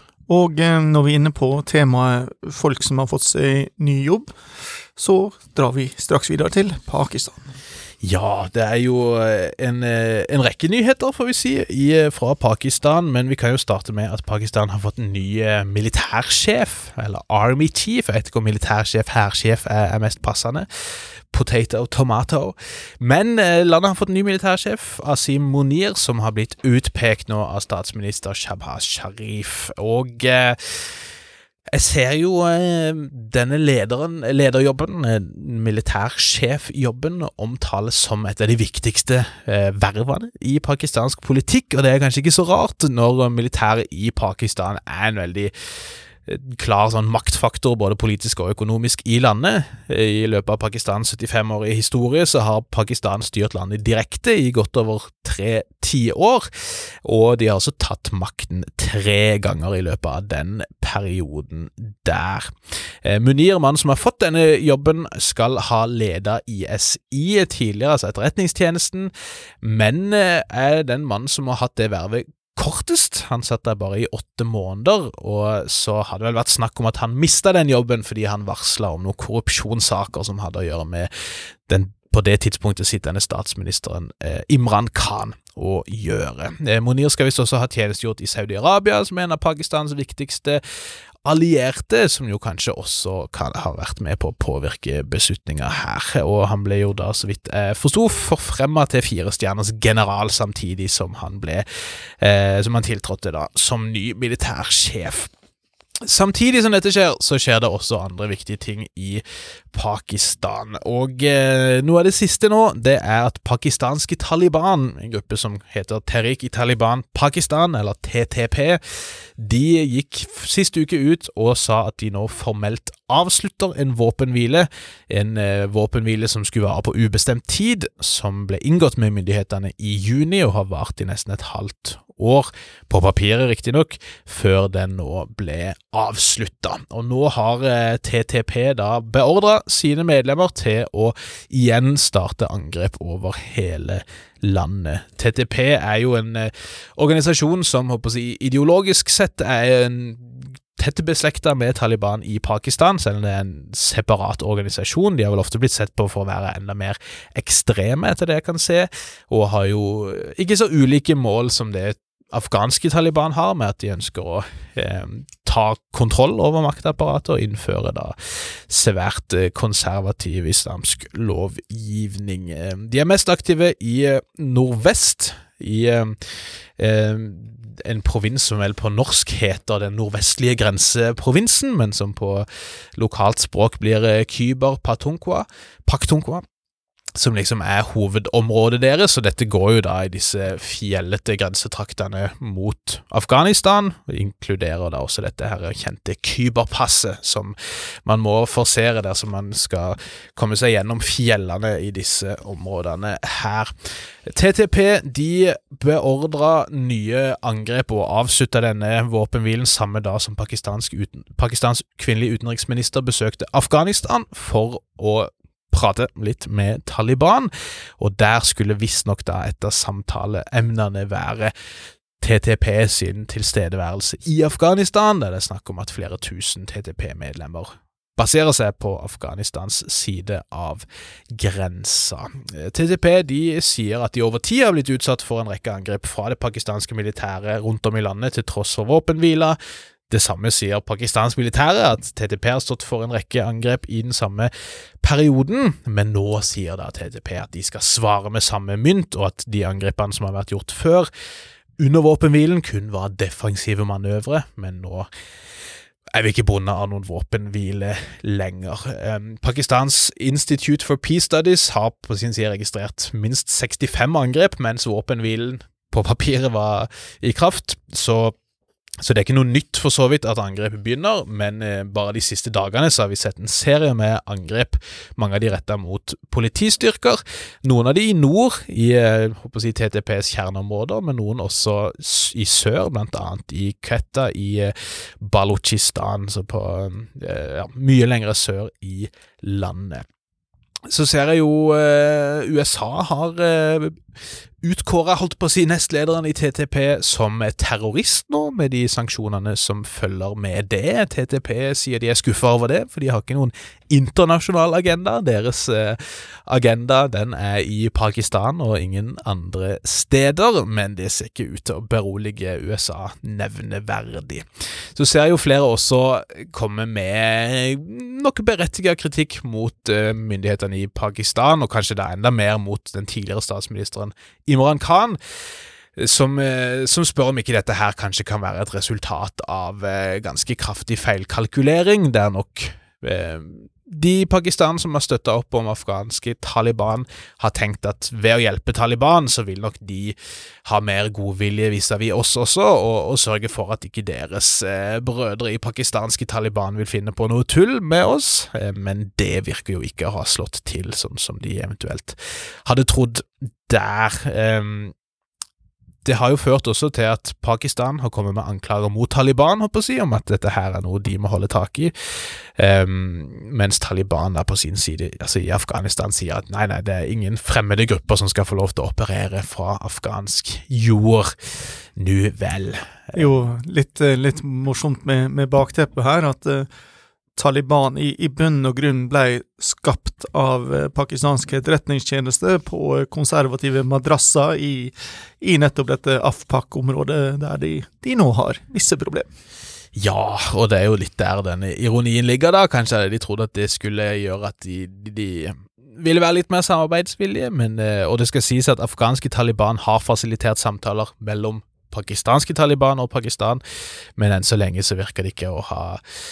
Og eh, når vi er inne på temaet folk som har fått seg ny jobb, så drar vi straks videre til Pakistan. Ja, det er jo en, en rekke nyheter, får vi si, i, fra Pakistan, men vi kan jo starte med at Pakistan har fått en ny militærsjef, eller Army Chief. Jeg vet ikke om militærsjef, hærsjef er, er mest passende. Potato, tomato. Men eh, landet har fått en ny militærsjef, Asim Munir, som har blitt utpekt nå av statsminister Shahbaz Sharif. Og eh, jeg ser jo eh, denne lederen, lederjobben, eh, militærsjefjobben, omtales som et av de viktigste eh, vervene i pakistansk politikk, og det er kanskje ikke så rart når militæret i Pakistan er en veldig klar sånn maktfaktor, både politisk og økonomisk i landet. I løpet av Pakistans syttifem år i historie så har Pakistan styrt landet direkte i godt over tre tiår, og de har også tatt makten tre ganger i løpet av den perioden der. Munir, mannen som har fått denne jobben, skal ha ledet I S I tidligere, altså etterretningstjenesten, men er den mannen som har hatt det vervet kortest. Han satt der bare i åtte måneder, og så hadde det vel vært snakk om at han mistet den jobben fordi han varslet om noen korrupsjonssaker som hadde å gjøre med den på det tidspunktet sittende statsministeren eh, Imran Khan å gjøre. Eh, Munir skal visst også ha tjenestegjort i Saudi-Arabia, som er en av Pakistans viktigste allierte, som jo kanskje også kan ha vært med på å påvirke beslutninger her, og han ble jo da, så vidt jeg forstod, forfremmet til fire stjerners general samtidig som han ble, eh, som han tiltrådte da, som ny militærsjef. Samtidig som dette skjer, så skjer det også andre viktige ting i Pakistan, og eh, noe av det siste nå, det er at pakistanske Taliban, en gruppe som heter Tehrik-i-Taliban Pakistan, eller T T P, de gikk sist uke ut og sa at de nå formelt avslutter en våpenhvile, en eh, våpenhvile som skulle være på ubestemt tid, som ble inngått med myndighetene i juni og har vart i nesten et halvt år, på papiret riktig nok, før den nå ble avsluttet. Og nå har eh, T T P da beordret sine medlemmer til å igjen starte angrep over hele landet. T T P er jo en eh, organisasjon som, håper jeg, ideologisk sett er en tett beslektet med Taliban i Pakistan, selv om det er en separat organisasjon. De har vel ofte blitt sett på for å være enda mer ekstreme etter det jeg kan se, og har jo ikke så ulike mål som det afghanske Taliban har, med at de ønsker å eh, ta kontroll over maktapparatet og innføre da svært eh, konservativ islamsk lovgivning. Eh, de er mest aktive i eh, nordvest, i eh, eh, en provins som vel på norsk heter den nordvestlige grenseprovinsen, men som på lokalt språk blir eh, Khyber Pakhtunkhwa, Pakhtunkhwa, som liksom er hovedområdet deres, og dette går jo da i disse fjellete grensetraktene mot Afghanistan, og inkluderer da også dette her kjente Khyber-passet, som man må forsere der, som man skal komme seg gjennom fjellene i disse områdene her. T T P, de beordret nye angrep og avsluttet denne våpenhvilen samme dag som pakistansk uten, Pakistans kvinnelige utenriksminister besøkte Afghanistan for å prate litt med Taliban, og der skulle visst nok da etter samtaleemnene være T T P sin tilstedeværelse i Afghanistan, der det er snakk om at flere tusen T T P-medlemmer baserer seg på Afghanistans side av grensa. T T P de sier at de over tid har blitt utsatt for en rekke angrep fra det pakistanske militæret rundt om i landet til tross for våpenhvila. Det samme sier Pakistans militære, at T T P har stått for en rekke angrep i den samme perioden, men nå sier da T T P at de skal svare med samme mynt, og at de angrepene som har vært gjort før under våpenhvilen kun var defensive manøvre, men nå er vi ikke bundet av noen våpenhvile lenger. Um, Pakistans Institute for Peace Studies har på sin side registrert minst sekstifem angrep, mens våpenhvilen på papiret var i kraft, så Så det er ikke noe nytt for så vidt at angrepet begynner, men eh, bare de siste dagene så har vi sett en serie med angrep, mange av de rettet mot politistyrker, noen av de i nord, i eh, håper å si T T P's kjerneområder, men noen også i sør, blant annet i Quetta, i eh, Balochistan, så på eh, ja, mye lengre sør i landet. Så ser jeg jo uh, U S A har uh, utkåret, holdt på å si, nestlederen i T T P som terrorist nå, med de sanksjonene som følger med det. T T P sier de er skuffet over det, for de har ikke noen internasjonal agenda. Deres uh, agenda, den er i Pakistan og ingen andre steder, men det ser ikke ut til å berolige U S A nevneverdig. Så ser jeg jo flere også komme med noe berettiget kritikk mot uh, myndighetene i Pakistan, og kanskje da enda mer mot den tidligere statsministeren Imran Khan, som, som spør om ikke dette her kanskje kan være et resultat av eh, ganske kraftig feilkalkulering, der nok eh, de i Pakistan som har støttet opp om afghanske Taliban har tenkt at ved å hjelpe Taliban så vil nok de ha mer godvilje vis-à-vis oss også, og, og sørge for at ikke deres eh, brødre i pakistanske Taliban vil finne på noe tull med oss, eh, men det virker jo ikke å ha slått til sånn som de eventuelt hadde trodd der. Eh, Det har jo ført også til at Pakistan har kommet med anklager mot Taliban, håper jeg å si, om at dette her er noe de må holde tak i, um, mens Taliban da på sin side, altså i Afghanistan, sier at nei, nei, det er ingen fremmede grupper som skal få lov til å operere fra afghansk jord. Nu vel. Jo, litt, litt morsomt med, med bakteppet her, at uh, Taliban i, i bunn og grunn ble skapt av uh, pakistanske etterretningstjeneste på konservative madrasser i, i nettopp dette Afpak-området der de, de nå har visse problemer. Ja, og det er jo litt der denne ironien ligger da. Kanskje de trodde at det skulle gjøre at de, de, de ville være litt mer samarbeidsvillige, men, uh, og det skal sies at afghanske Taliban har fasilitert samtaler mellom pakistanske Taliban og Pakistan, men enn så lenge så virker det ikke å ha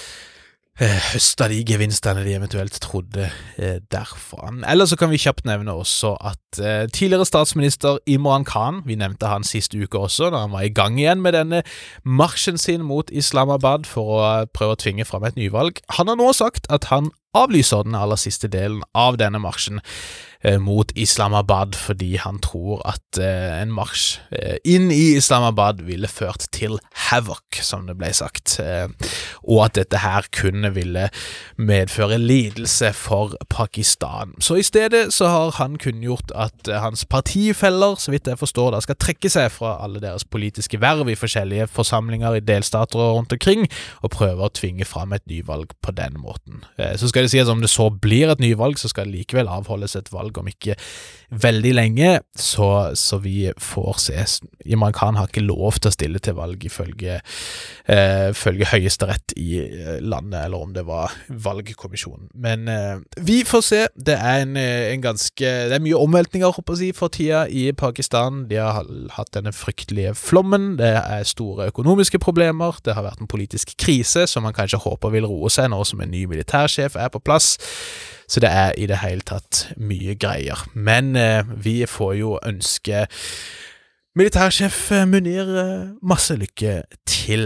høsta de gevinstene de eventuelt trodde eh, derfra. Eller så kan vi kjapt nevne også at eh, tidligere statsminister Imran Khan, vi nevnte han siste uke også, da han var i gang igjen med denne marsjen sin mot Islamabad for å prøve å tvinge fram et nyvalg. Han har nå sagt at han avlyser den aller siste delen av denne marsjen. eh, mot Islamabad fordi han tror at eh, en marsj eh, inn i Islamabad ville ført til havoc, som det ble sagt, eh, og at dette her kunne ville medføre lidelse for Pakistan. Så i stedet så har han kunngjort at eh, hans partifeller, så vidt jeg forstår, da skal trekke seg fra alle deres politiske verv i forskjellige forsamlinger i delstater og rundt omkring, og prøve å tvinge fram et nyvalg på den måten. Eh, så skal det sies at om det så blir et nyvalg, så skal det likevel avholdes et valg om ikke veldig lenge, så, så vi får se. Imran Khan har ikke lov til å stille til valg ifølge, eh, følge høyesterett i landet, eller om det var valgkommisjonen. Men eh, vi får se. Det er en, en ganske, det er mye omveltninger, håper jeg, for tida i Pakistan. De har hatt denne fryktelige flommen, det er store økonomiske problemer, det har vært en politisk krise som man kanskje håper vil roe seg nå som en ny militærsjef er på plass. Så det er i det hele tatt mye greier. Men eh, vi får jo ønske militærsjef Munir eh, masse lykke til.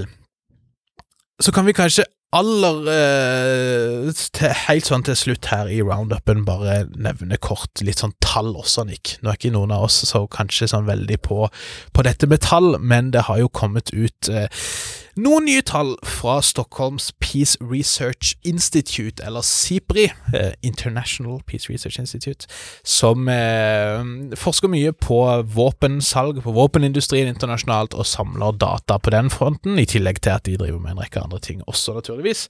Så kan vi kanskje aller eh, til, helt sånn til slutt her i roundupen bare nevne kort litt sånn tall også, Nick. Nå er ikke noen av oss så kanskje sånn veldig på, på dette med tall, men det har jo kommet ut eh, noen nye tall fra Stockholms Peace Research Institute, eller SIPRI, eh, International Peace Research Institute, som eh, forsker mye på våpensalg, på våpenindustrien internasjonalt, og samler data på den fronten, i tillegg til at de driver med en rekke andre ting også, naturligvis.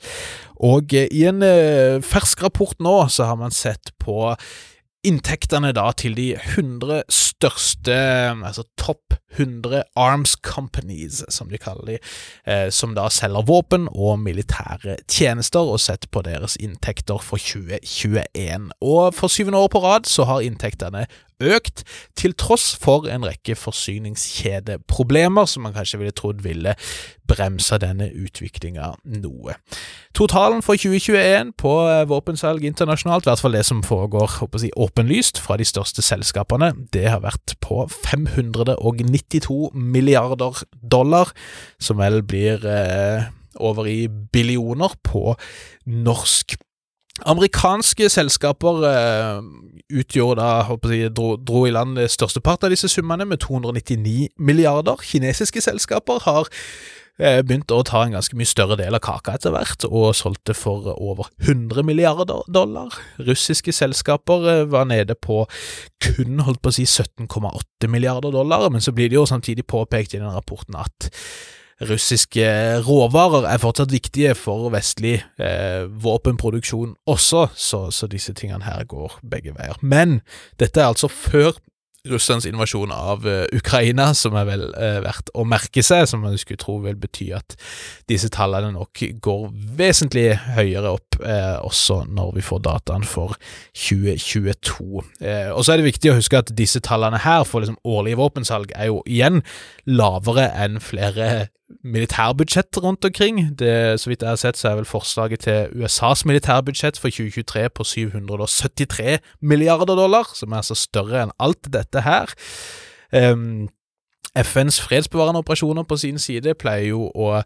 Og eh, i en eh, fersk rapport nå, så har man sett på inntektene da til de hundre største, altså topp hundre arms companies, som de kaller de, eh, som da selger våpen og militære tjenester, og sett på deres inntekter for tjue tjueen. Og for syvende år på rad så har inntektene økt, til tross for en rekke forsyningskjedeproblemer som man kanskje ville trodd ville bremse denne utviklingen noe. Totalen for tjue tjueen på våpensalg internasjonalt, i hvert fall det som foregår, håper jeg, åpenlyst fra de største selskapene, det har vært på fem hundre nittito milliarder dollar, som vel blir eh, over i billioner på norsk. Amerikanske selskaper eh, utgjorde da, håper jeg, dro, dro i land det største part av disse summene med to hundre nittini milliarder. Kinesiske selskaper har eh, begynt å ta en ganske mye større del av kaka etter hvert, og solgte for over hundre milliarder dollar. Russiske selskaper eh, var nede på kun, holdt på å si, sytten komma åtte milliarder dollar, men så blir det jo samtidig påpekt i den rapporten at russiske råvarer er fortsatt viktige for vestlig eh, våpenproduksjon også, så, så disse tingene her går begge veier. Men dette er altså før Russlands invasjon av uh, Ukraina, som er vel uh, verdt å merke seg, som man skulle tro vil bety at disse tallene nok går vesentlig høyere opp, uh, også når vi får dataen for tjue tjueto. Uh, og så er det viktig å huske at disse tallene her for liksom årlige våpensalg er jo igjen lavere enn flere militærbudsjett rundt omkring. Det, så vidt jeg har sett, så er vel forslaget til U S A's militærbudsjett for tjue tjuetre på syv hundre syttitre milliarder dollar, som er så større enn alt dette her. Um, F N's fredsbevarende operasjoner på sin side pleier jo å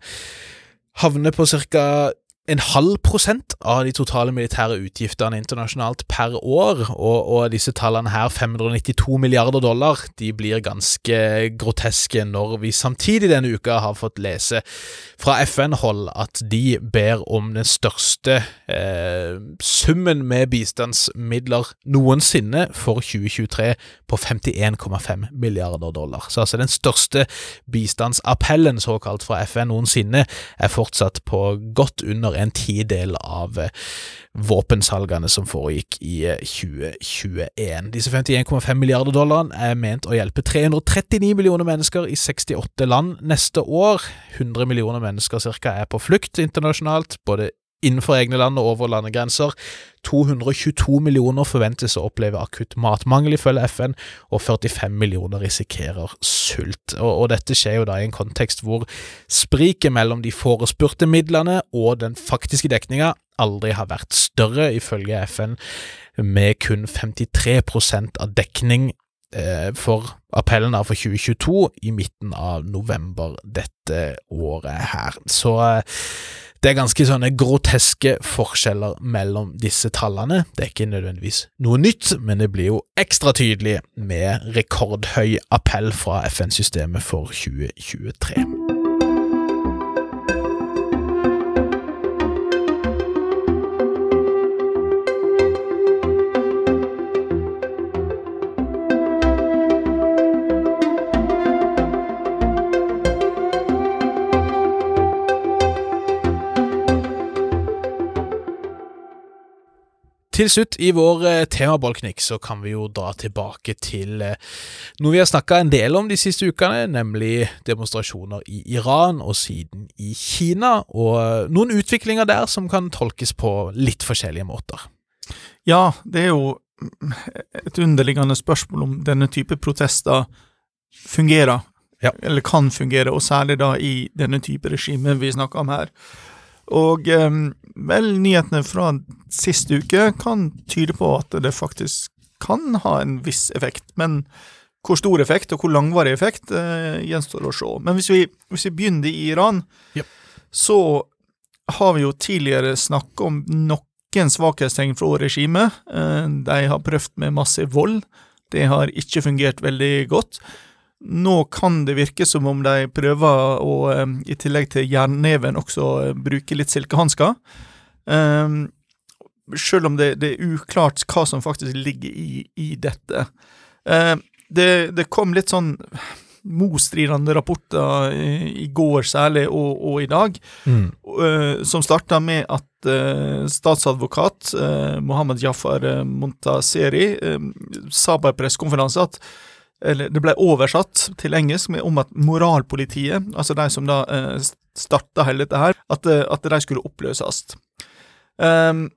havne på cirka en halv prosent av de totale militære utgiftene internasjonalt per år, og, og disse tallene her, fem hundre nittito milliarder dollar, de blir ganske groteske når vi samtidig denne uka har fått lese fra F N-hold at de ber om den største eh, summen med bistandsmidler noensinne for tjue tjuetre på femtien komma fem milliarder dollar. Så altså den største bistandsappellen, såkalt fra F N noensinne, er fortsatt på godt under en tidel av våpensalgene som foregikk i tjue tjueen. Disse femtien komma fem milliarder dollar er ment å hjelpe tre hundre trettini millioner mennesker i sekstiåtte land neste år. hundre millioner mennesker cirka er på flukt internasjonalt, både innenfor egne land og over landegrenser. to hundre tjueto millioner forventes å oppleve akutt matmangel ifølge F N, og førtifem millioner risikerer sult. Og, og dette skjer jo da i en kontekst hvor spriket mellom de forespurte midlene og den faktiske dekninga aldri har vært større, ifølge F N, med kun femtitre prosent av dekning eh, for appellen for tjue tjueto i midten av november dette året her. Så eh, Det er ganske sånne groteske forskjeller mellom disse tallene. Det er ikke nødvendigvis noe nytt, men det blir jo ekstra tydelig med rekordhøy appell fra F N-systemet for tjue tjuetre. Til slutt i vår temabollknikk så kan vi jo dra tilbake til noe vi har snakket en del om de siste ukene, nemlig demonstrasjoner i Iran og siden i Kina, og noen utviklinger der som kan tolkes på litt forskjellige måter. Ja, det er jo et underliggende spørsmål om denne type protester fungerer, ja. Eller kan fungere, og særlig da i denne type regime vi snakker om her. Og um, vel, nyhetene fra siste uke kan tyde på at det faktisk kan ha en viss effekt, men hvor stor effekt og hvor langvarig effekt uh, gjenstår å se. Men hvis vi, hvis vi begynner i Iran, yep. Så har vi jo tidligere snakket om noen svakhetstegn fra regimet. Uh, de har prøvd med massiv vold. Det har ikke fungert veldig godt. Nå kan det virke som om de prøver å, um, i tillegg til jernneven, også uh, bruke litt silkehansker. Um, selv om det, det er uklart hva som faktisk ligger i, i dette. Uh, det, det kom litt sånn motstridende rapporter i, i går særlig, og, og i dag, mm. uh, som startet med at uh, statsadvokat uh, Mohammed Jafar uh, Montaseri uh, sa på en presskonferanse at eller det ble oversatt til engelsk med om at moralpolitiet, altså de som da eh, startet hele dette her, at, at de skulle oppløses. Um,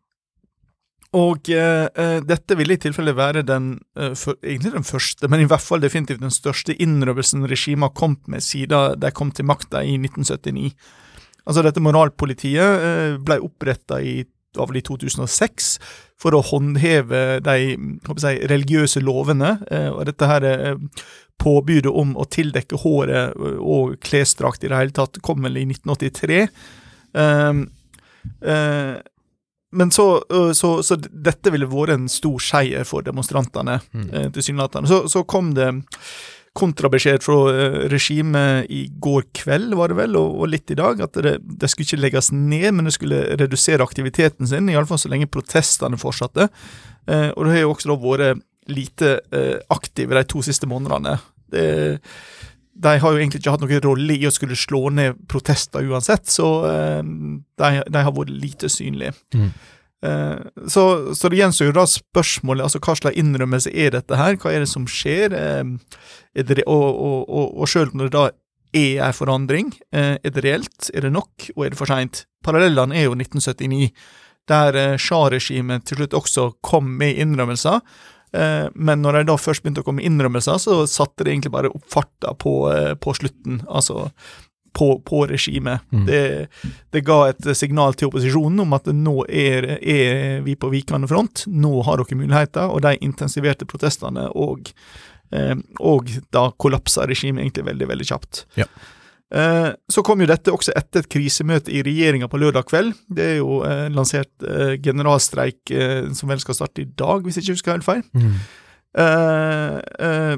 og eh, dette ville i tilfelle være den, eh, for, egentlig den første, men i hvert fall definitivt den største innrømmelsen regimet kom med siden de kom til makta i nitten syttini. Altså dette moralpolitiet eh, ble opprettet i var vel i to tusen og seks, for å håndheve de si, religiøse lovene, og dette her påbudet om å tildekke håret og klesdrakt i det hele tatt kom vel i nitten åttitre. Um, uh, men så, så, så dette ville vært en stor seier for demonstrantene, mm. uh, til synlighetene. Så, så kom det kontrabeskjed fra regimet i går kveld, var det vel, og, og litt i dag, at det, det skulle ikke legges ned, men det skulle redusere aktiviteten sin, i alle fall så lenge protestene fortsatte. Eh, og det har jo også da vært lite eh, aktive de to siste månedene. Det, de har jo egentlig ikke hatt noen rolle i å skulle slå ned protester uansett, så eh, de, de har vært lite synlige. Mm. Uh, så, så det gjenstår jo da spørsmålet, altså hva slags innrømmelse er dette her, hva er det som skjer, uh, er det, og, og, og, og selv når det da er en forandring, uh, er det reelt, er det nok, og er det for sent? Parallellene er jo nitten syttini, der uh, Shah-regimet til slutt også kom med innrømmelser, uh, men når de da først begynte å komme med innrømmelser, så satte det egentlig bare opp farta på, uh, på slutten, altså På, på regimet. Mm. Det, det ga et signal til opposisjonen om at nå er, er vi på vikende front, nå har dere muligheter, og de intensiverte protestene, og, eh, og da kollapset regimet egentlig veldig, veldig kjapt. Ja. Eh, så kom jo dette også etter et krisemøte i regjeringen på lørdag kveld. Det er jo eh, lansert eh, generalstreik eh, som vel skal starte i dag, hvis jeg ikke husker helt feil. Mm. Eh, eh,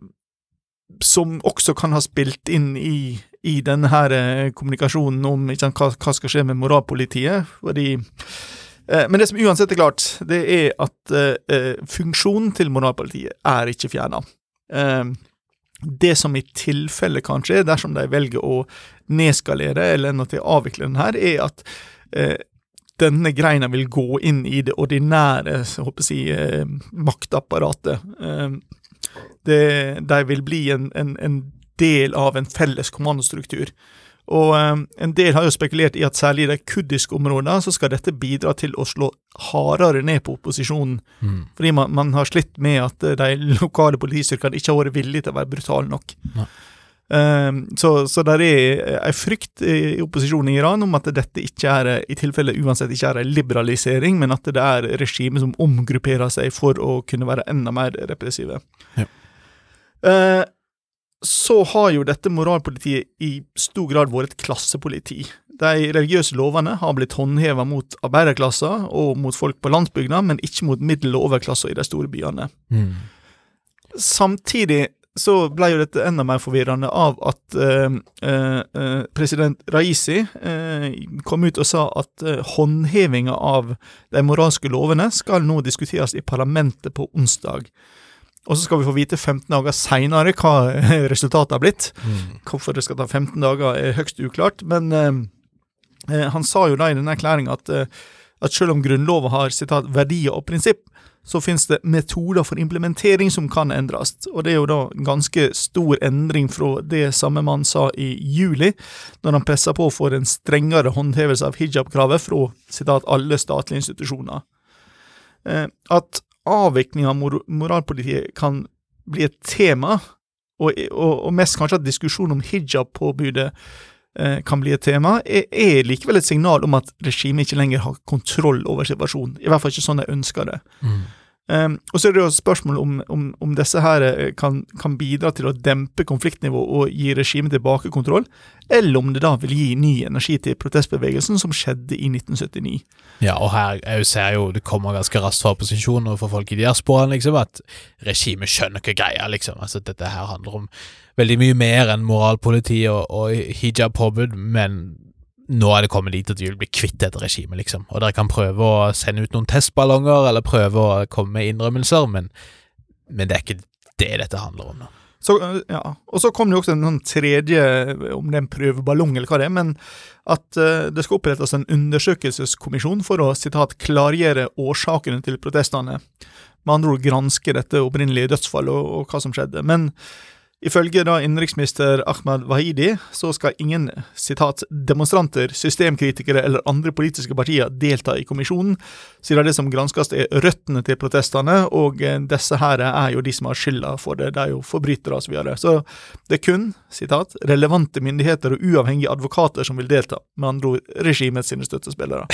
som også kan ha spilt inn i i denne her eh, kommunikasjonen om ikke, hva, hva skal skje med moralpolitiet, fordi, eh, men det som uansett er klart, det er at eh, funksjonen til moralpolitiet er ikke fjernet. Eh, det som i tilfelle kan skje, dersom de velger å nedskalere eller noe til å avvikle den her, er at eh, denne greina vil gå inn i det ordinære, så håper jeg si, eh, maktapparatet. Eh, det, de vil bli en, en, en del av en felles kommandostruktur. Og um, en del har jo spekulert i at særlig i de kurdiske områdene så skal dette bidra til å slå hardere ned på opposisjonen. Mm. Fordi man, man har slitt med at de lokale politistyrkene ikke har vært villige til å være brutale nok. Ja. Um, så, så der er en frykt i opposisjonen i Iran om at dette ikke er, i tilfelle uansett ikke er en liberalisering, men at det er regimet som omgrupperer seg for å kunne være enda mer repressive. Ja. Uh, så har jo dette moralpolitiet i stor grad vært et klassepoliti. de religiøse lovene har blitt håndhevet mot arbeiderklasser og mot folk på landsbygda, men ikke mot middel- og overklasser i de store byene. Mm. Samtidig så ble jo dette enda mer forvirrende av at eh, eh, president Raisi eh, kom ut og sa at eh, håndhevingen av de moralske lovene skal nå diskuteres i parlamentet på onsdag. Og så skal vi få vite femten dager senere hva resultatet har blitt. Mm. Hvorfor det skal ta femten dager er høgst uklart, men eh, han sa jo da i denne erklæringen at, eh, at selv om grunnloven har citat, verdier og prinsipp, så finnes det metoder for implementering som kan endres. Og det er jo da ganske stor endring fra det samme man sa i juli, når han presset på for en strengere håndhevelse av hijab-kravet fra citat, alle statlige institusjoner. Eh, at avvikling av mor moralpolitiet kan bli et tema, og, og, og mest kanskje at diskusjon om hijab-påbudet eh, kan bli et tema, er, er likevel et signal om at regimet ikke lenger har kontroll over situasjonen. I hvert fall ikke sånn jeg ønsker det. Mm. Um, og så er det jo et spørsmål om, om, om disse her kan, kan bidra til å dempe konfliktnivå og gi regimet tilbake kontroll, eller om det da vil gi ny energi til protestbevegelsen som skjedde i nitten syttini. Ja, og her jeg ser jo det kommer ganske raskt fra opposisjonen og fra folk i diasporaen, liksom, at regimet skjønner ikke greia, liksom. Altså, dette her handler om veldig mye mer enn moralpoliti og, og hijab-påbud, men nå er det kommet dit at de vil bli kvitt dette regimet, liksom. Og dere kan prøve å sende ut noen testballonger, eller prøve å komme med innrømmelser, men, men det er ikke det dette handler om nå. Så, ja. Og så kom det jo også en tredje, om det er en prøveballong eller hva det er, men at uh, det skal opprettes en undersøkelseskommisjon for å, citat, klargjøre årsakene til protestene. Med andre ord granske dette opprinnelige dødsfall og, og hva som skjedde. Men ifølge da innenriksminister Ahmad Wahidi så skal ingen, citat, demonstranter, systemkritikere eller andre politiske partier delta i kommisjonen, siden det som granskes er røttene til protestene, og disse her er jo de som har skylda for det, det er jo forbrytere og så videre. Så det er kun, citat, relevante myndigheter og uavhengige advokater som vil delta, med andre ord regimet sine støttespillere.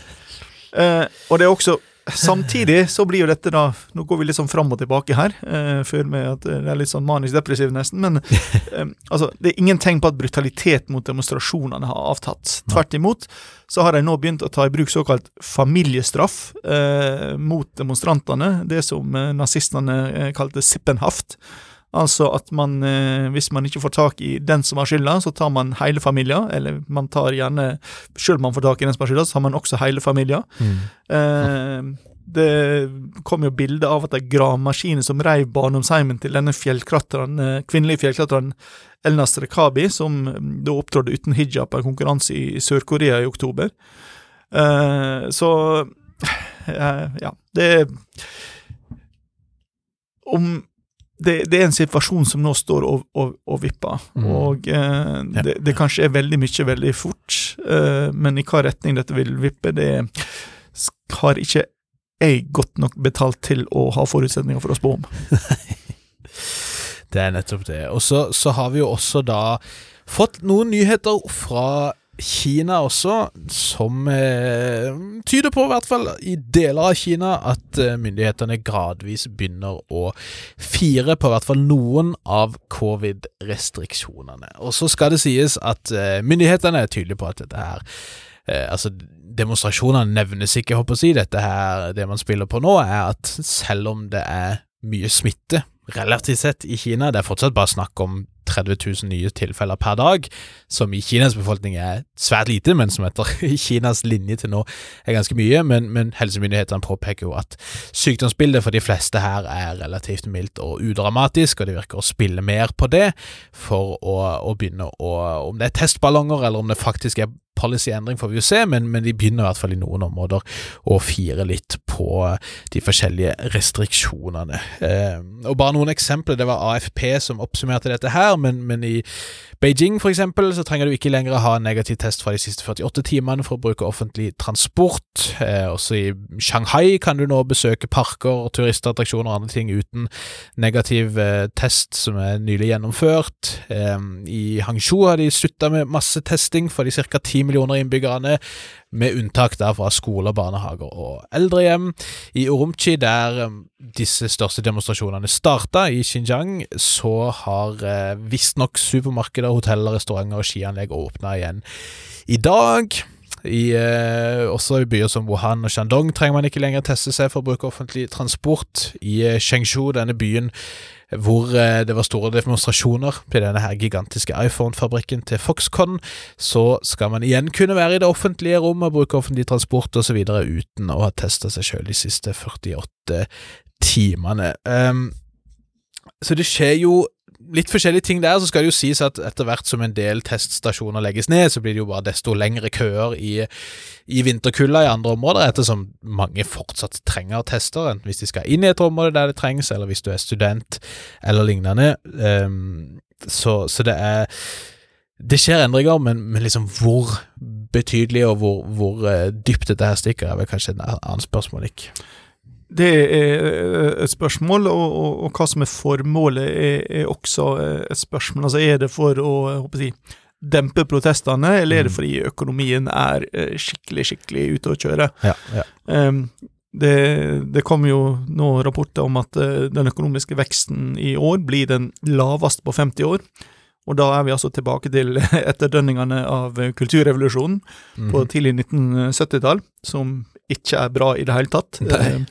eh, og det er også samtidig så blir jo dette da, nå går vi litt sånn frem og tilbake her, eh, føler meg at det er litt sånn manisk-depressiv nesten, men eh, altså, det er ingen tegn på at brutalitet mot demonstrasjonene har avtatt. Tvert imot, så har de nå begynt å ta i bruk såkalt familiestraff eh, mot demonstrantene, det som eh, nazistene eh, kalte Sippenhaft. Altså at man, eh, hvis man ikke får tak i den som har skylda, så tar man hele familien, eller man tar gjerne, selv om man får tak i den som har skylda, så tar man også hele familien. Mm. Eh, det kom jo bilder av at det er gravmaskiner som reiv barndomsheimen til denne fjellklatreren, eh, kvinnelige fjellklatreren Elnas Rekabi, som da opptrådde uten hijab på en konkurranse i, i Sør-Korea i oktober. Eh, så, eh, ja, det om Det, det er en situasjon som nå står og, og, og vipper, mm. og eh, ja. det, det kanskje er veldig mye, veldig fort, eh, men i hva retning dette vil vippe, det har ikke jeg godt nok betalt til å ha forutsetninger for å spå om. Det er nettopp det. Og så, så har vi jo også da fått noen nyheter fra Kina også, som eh, tyder på, i hvert fall i deler av Kina, at eh, myndighetene gradvis begynner å fire på i hvert fall noen av covid-restriksjonene. Og så skal det sies at eh, myndighetene er tydelige på at dette her, eh, altså demonstrasjonene nevnes ikke, jeg håper å si, dette her, det man spiller på nå, er at selv om det er mye smitte, relativt sett i Kina, det er fortsatt bare snakk om tretti tusen nye tilfeller per dag, som i Kinas befolkning er svært lite, men som etter Kinas linje til nå er ganske mye, men, men helsemyndighetene påpeker jo at sykdomsbildet for de fleste her er relativt mildt og udramatisk, og det virker å spille mer på det for å, å begynne å, om det er testballonger, eller om det faktisk er policyendring får vi jo se, men, men de begynner i hvert fall i noen områder å fire litt på de forskjellige restriksjonene. Eh, og bare noen eksempler, det var A F P som oppsummerte dette her, men, men i Beijing for eksempel, så trenger du ikke lenger ha en negativ test fra de siste førtiåtte timene for å bruke offentlig transport. Eh, også i Shanghai kan du nå besøke parker, turistattraksjoner og andre ting uten negativ eh, test som er nylig gjennomført. Eh, I Hangzhou har de sluttet med masse testing for de cirka ti millioner innbyggerne, med unntak der fra skoler, barnehager og eldrehjem. I Urumqi, der disse største demonstrasjonene startet i Xinjiang, så har eh, visst nok supermarkeder, hoteller, restauranter og skianlegg åpnet igjen i dag. I, eh, også i byer som Wuhan og Shandong trenger man ikke lenger teste seg for å bruke offentlig transport. I eh, Chengdu, denne byen hvor eh, det var store demonstrasjoner på denne her gigantiske iPhone-fabrikken til Foxconn, så skal man igjen kunne være i det offentlige rommet og bruke offentlig transport og så videre uten å ha testet seg selv de siste førtiåtte timene. Um, så det skjer jo litt forskjellige ting der, så skal det jo sies at etter hvert som en del teststasjoner legges ned, så blir det jo bare desto lengre køer i, i vinterkulda i andre områder, ettersom mange fortsatt trenger tester, enten hvis de skal inn i et område der det trengs, eller hvis du er student, eller lignende. Um, så, så det er det skjer endringer, men, men liksom hvor betydelig og hvor, hvor uh, dypt dette her stikker, er vel kanskje en annen spørsmål ikke. Det er et spørsmål, og, og, og hva som er formålet er, er også et spørsmål. Altså er det for å, jeg håper å si, dempe protestene, eller er det fordi økonomien er skikkelig, skikkelig ute å kjøre? Ja, ja. Um, det, det kommer jo nå rapporter om at den økonomiske veksten i år blir den laveste på femti år, og da er vi altså tilbake til etterdønningene av kulturrevolusjonen mm. på tidlig nitten sytti-tall, som ikke er bra i det hele tatt. Eh,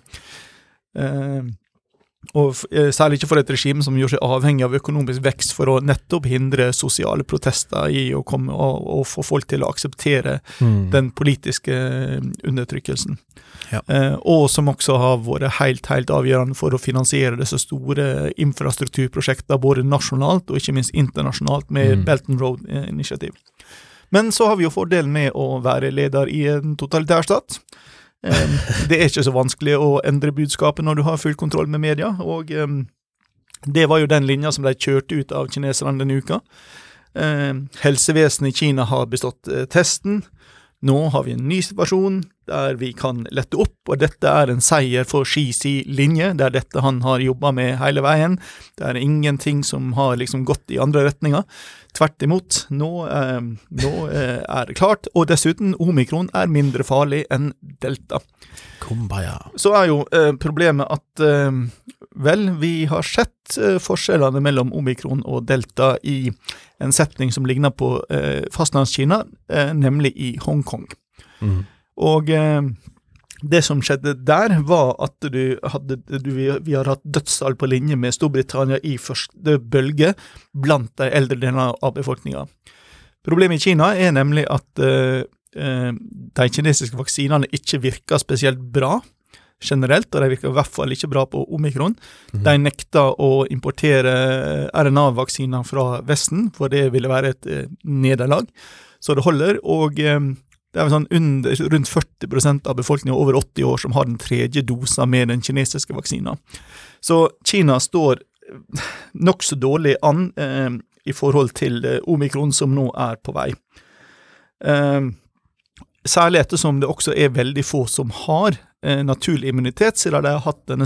eh, og særlig ikke for et regime som gjør seg avhengig av økonomisk vekst for å nettopp hindre sosiale protester i å komme og, og få folk til å akseptere mm. den politiske undertrykkelsen. Ja. Eh, og som også har vært helt, helt avgjørende for å finansiere disse store infrastrukturprosjekter, både nasjonalt og ikke minst internasjonalt med mm. Belt and Road-initiativ. Men så har vi jo fordelen med å være leder i en totalitær stat. Um, det er ikke så vanskelig å endre budskapet når du har full kontroll med media, og um, det var jo den linja som ble kjørt ut av kineserne denne uka. Um, helsevesenet i Kina har bestått uh, testen. Nå har vi en ny situasjon der vi kan lette opp, og dette er en seier for Xi si linje, der dette han har jobbet med hele veien. Det er ingenting som har liksom gått i andre retninger. Tvert imot, nå, eh, nå eh, er det klart, og dessuten omikron er mindre farlig enn delta. Kumbaya. Så er jo eh, problemet at, eh, vel, vi har sett eh, forskjellene mellom omikron og delta i en setning som ligner på eh, fastlandskina, eh, nemlig i Hongkong. Mm. Og eh, det som skjedde der var at du hadde, du, vi har hatt dødstall på linje med Storbritannia i første bølge blant de eldre delene av befolkningen. Problemet i Kina er nemlig at eh, de kinesiske vaksinene ikke virker spesielt bra generelt, og de virker i hvert fall ikke bra på omikron. Mm. De nekta å importere R N A-vaksiner fra Vesten, for det ville være et eh, nederlag. Så det holder, og eh, det er sånn under, rundt førti prosent av befolkningen over åtti år som har den tredje dosen med den kinesiske vaksinen. Så Kina står nok så dårlig an eh, i forhold til eh, omikron som nå er på vei. Eh, særlig ettersom det også er veldig få som har eh, naturlig immunitet, siden de har hatt denne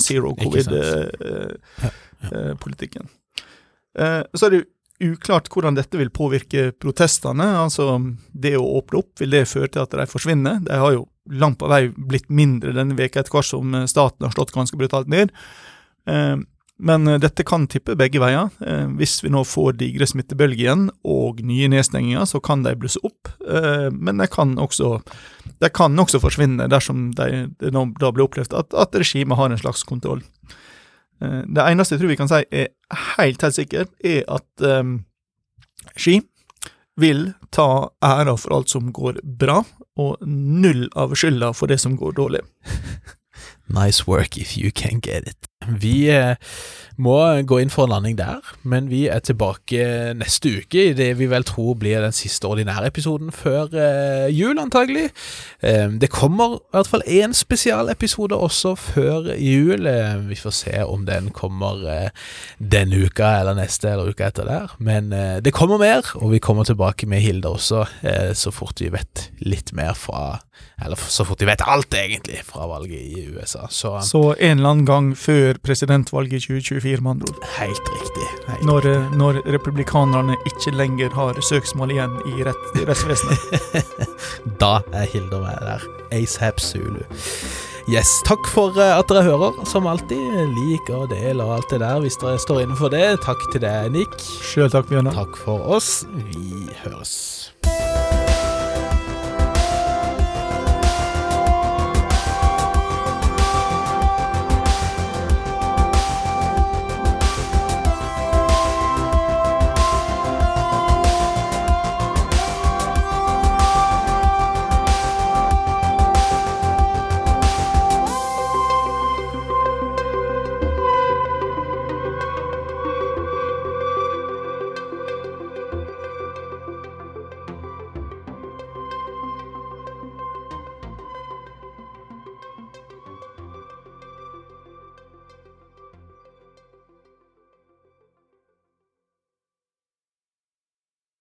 zero-covid-politikken. Eh, eh, så er det uklart hvordan dette vil påvirke protestene, altså det å åpne opp, vil det føre til at de forsvinner? De har jo langt på vei blitt mindre denne veka etter hvert som staten har slått ganske brutalt ned. Men dette kan tippe begge veier. Hvis vi nå får digre smittebølger igjen og nye nedstenginger, så kan de blusse opp, men de kan også, de kan også forsvinne dersom de, det nå da blir opplevd at, at regimet har en slags kontroll. Det eneste jeg tror vi kan si er helt helt sikkert, er at um, Xi vil ta æra for alt som går bra, og null av skylda for det som går dårlig. Nice work if you can get it. Vi eh, må gå inn for en landing der, men vi er tilbake neste uke i det vi vel tror blir den siste ordinære episoden før eh, jul antagelig. Eh, det kommer i hvert fall en spesialepisode også før jul. Eh, vi får se om den kommer eh, denne uka eller neste eller uka etter der, men eh, det kommer mer, og vi kommer tilbake med Hilde også eh, så fort vi vet litt mer fra, eller så fort vi vet alt egentlig fra valget i U S A. Så, så en eller annen gang før før presidentvalget i tjue tjuefire, med andre ord. Helt riktig. Helt Når, når republikanerne ikke lenger har søksmål igjen i rett, rettsvesenet. Da er Hilder med der. ASAP Zulu. Yes, takk for at dere hører, som alltid. Lik og del og alt det der, hvis dere står innenfor det. Takk til deg, Nick. Selv takk, Bjørnar. Takk for oss. Vi høres.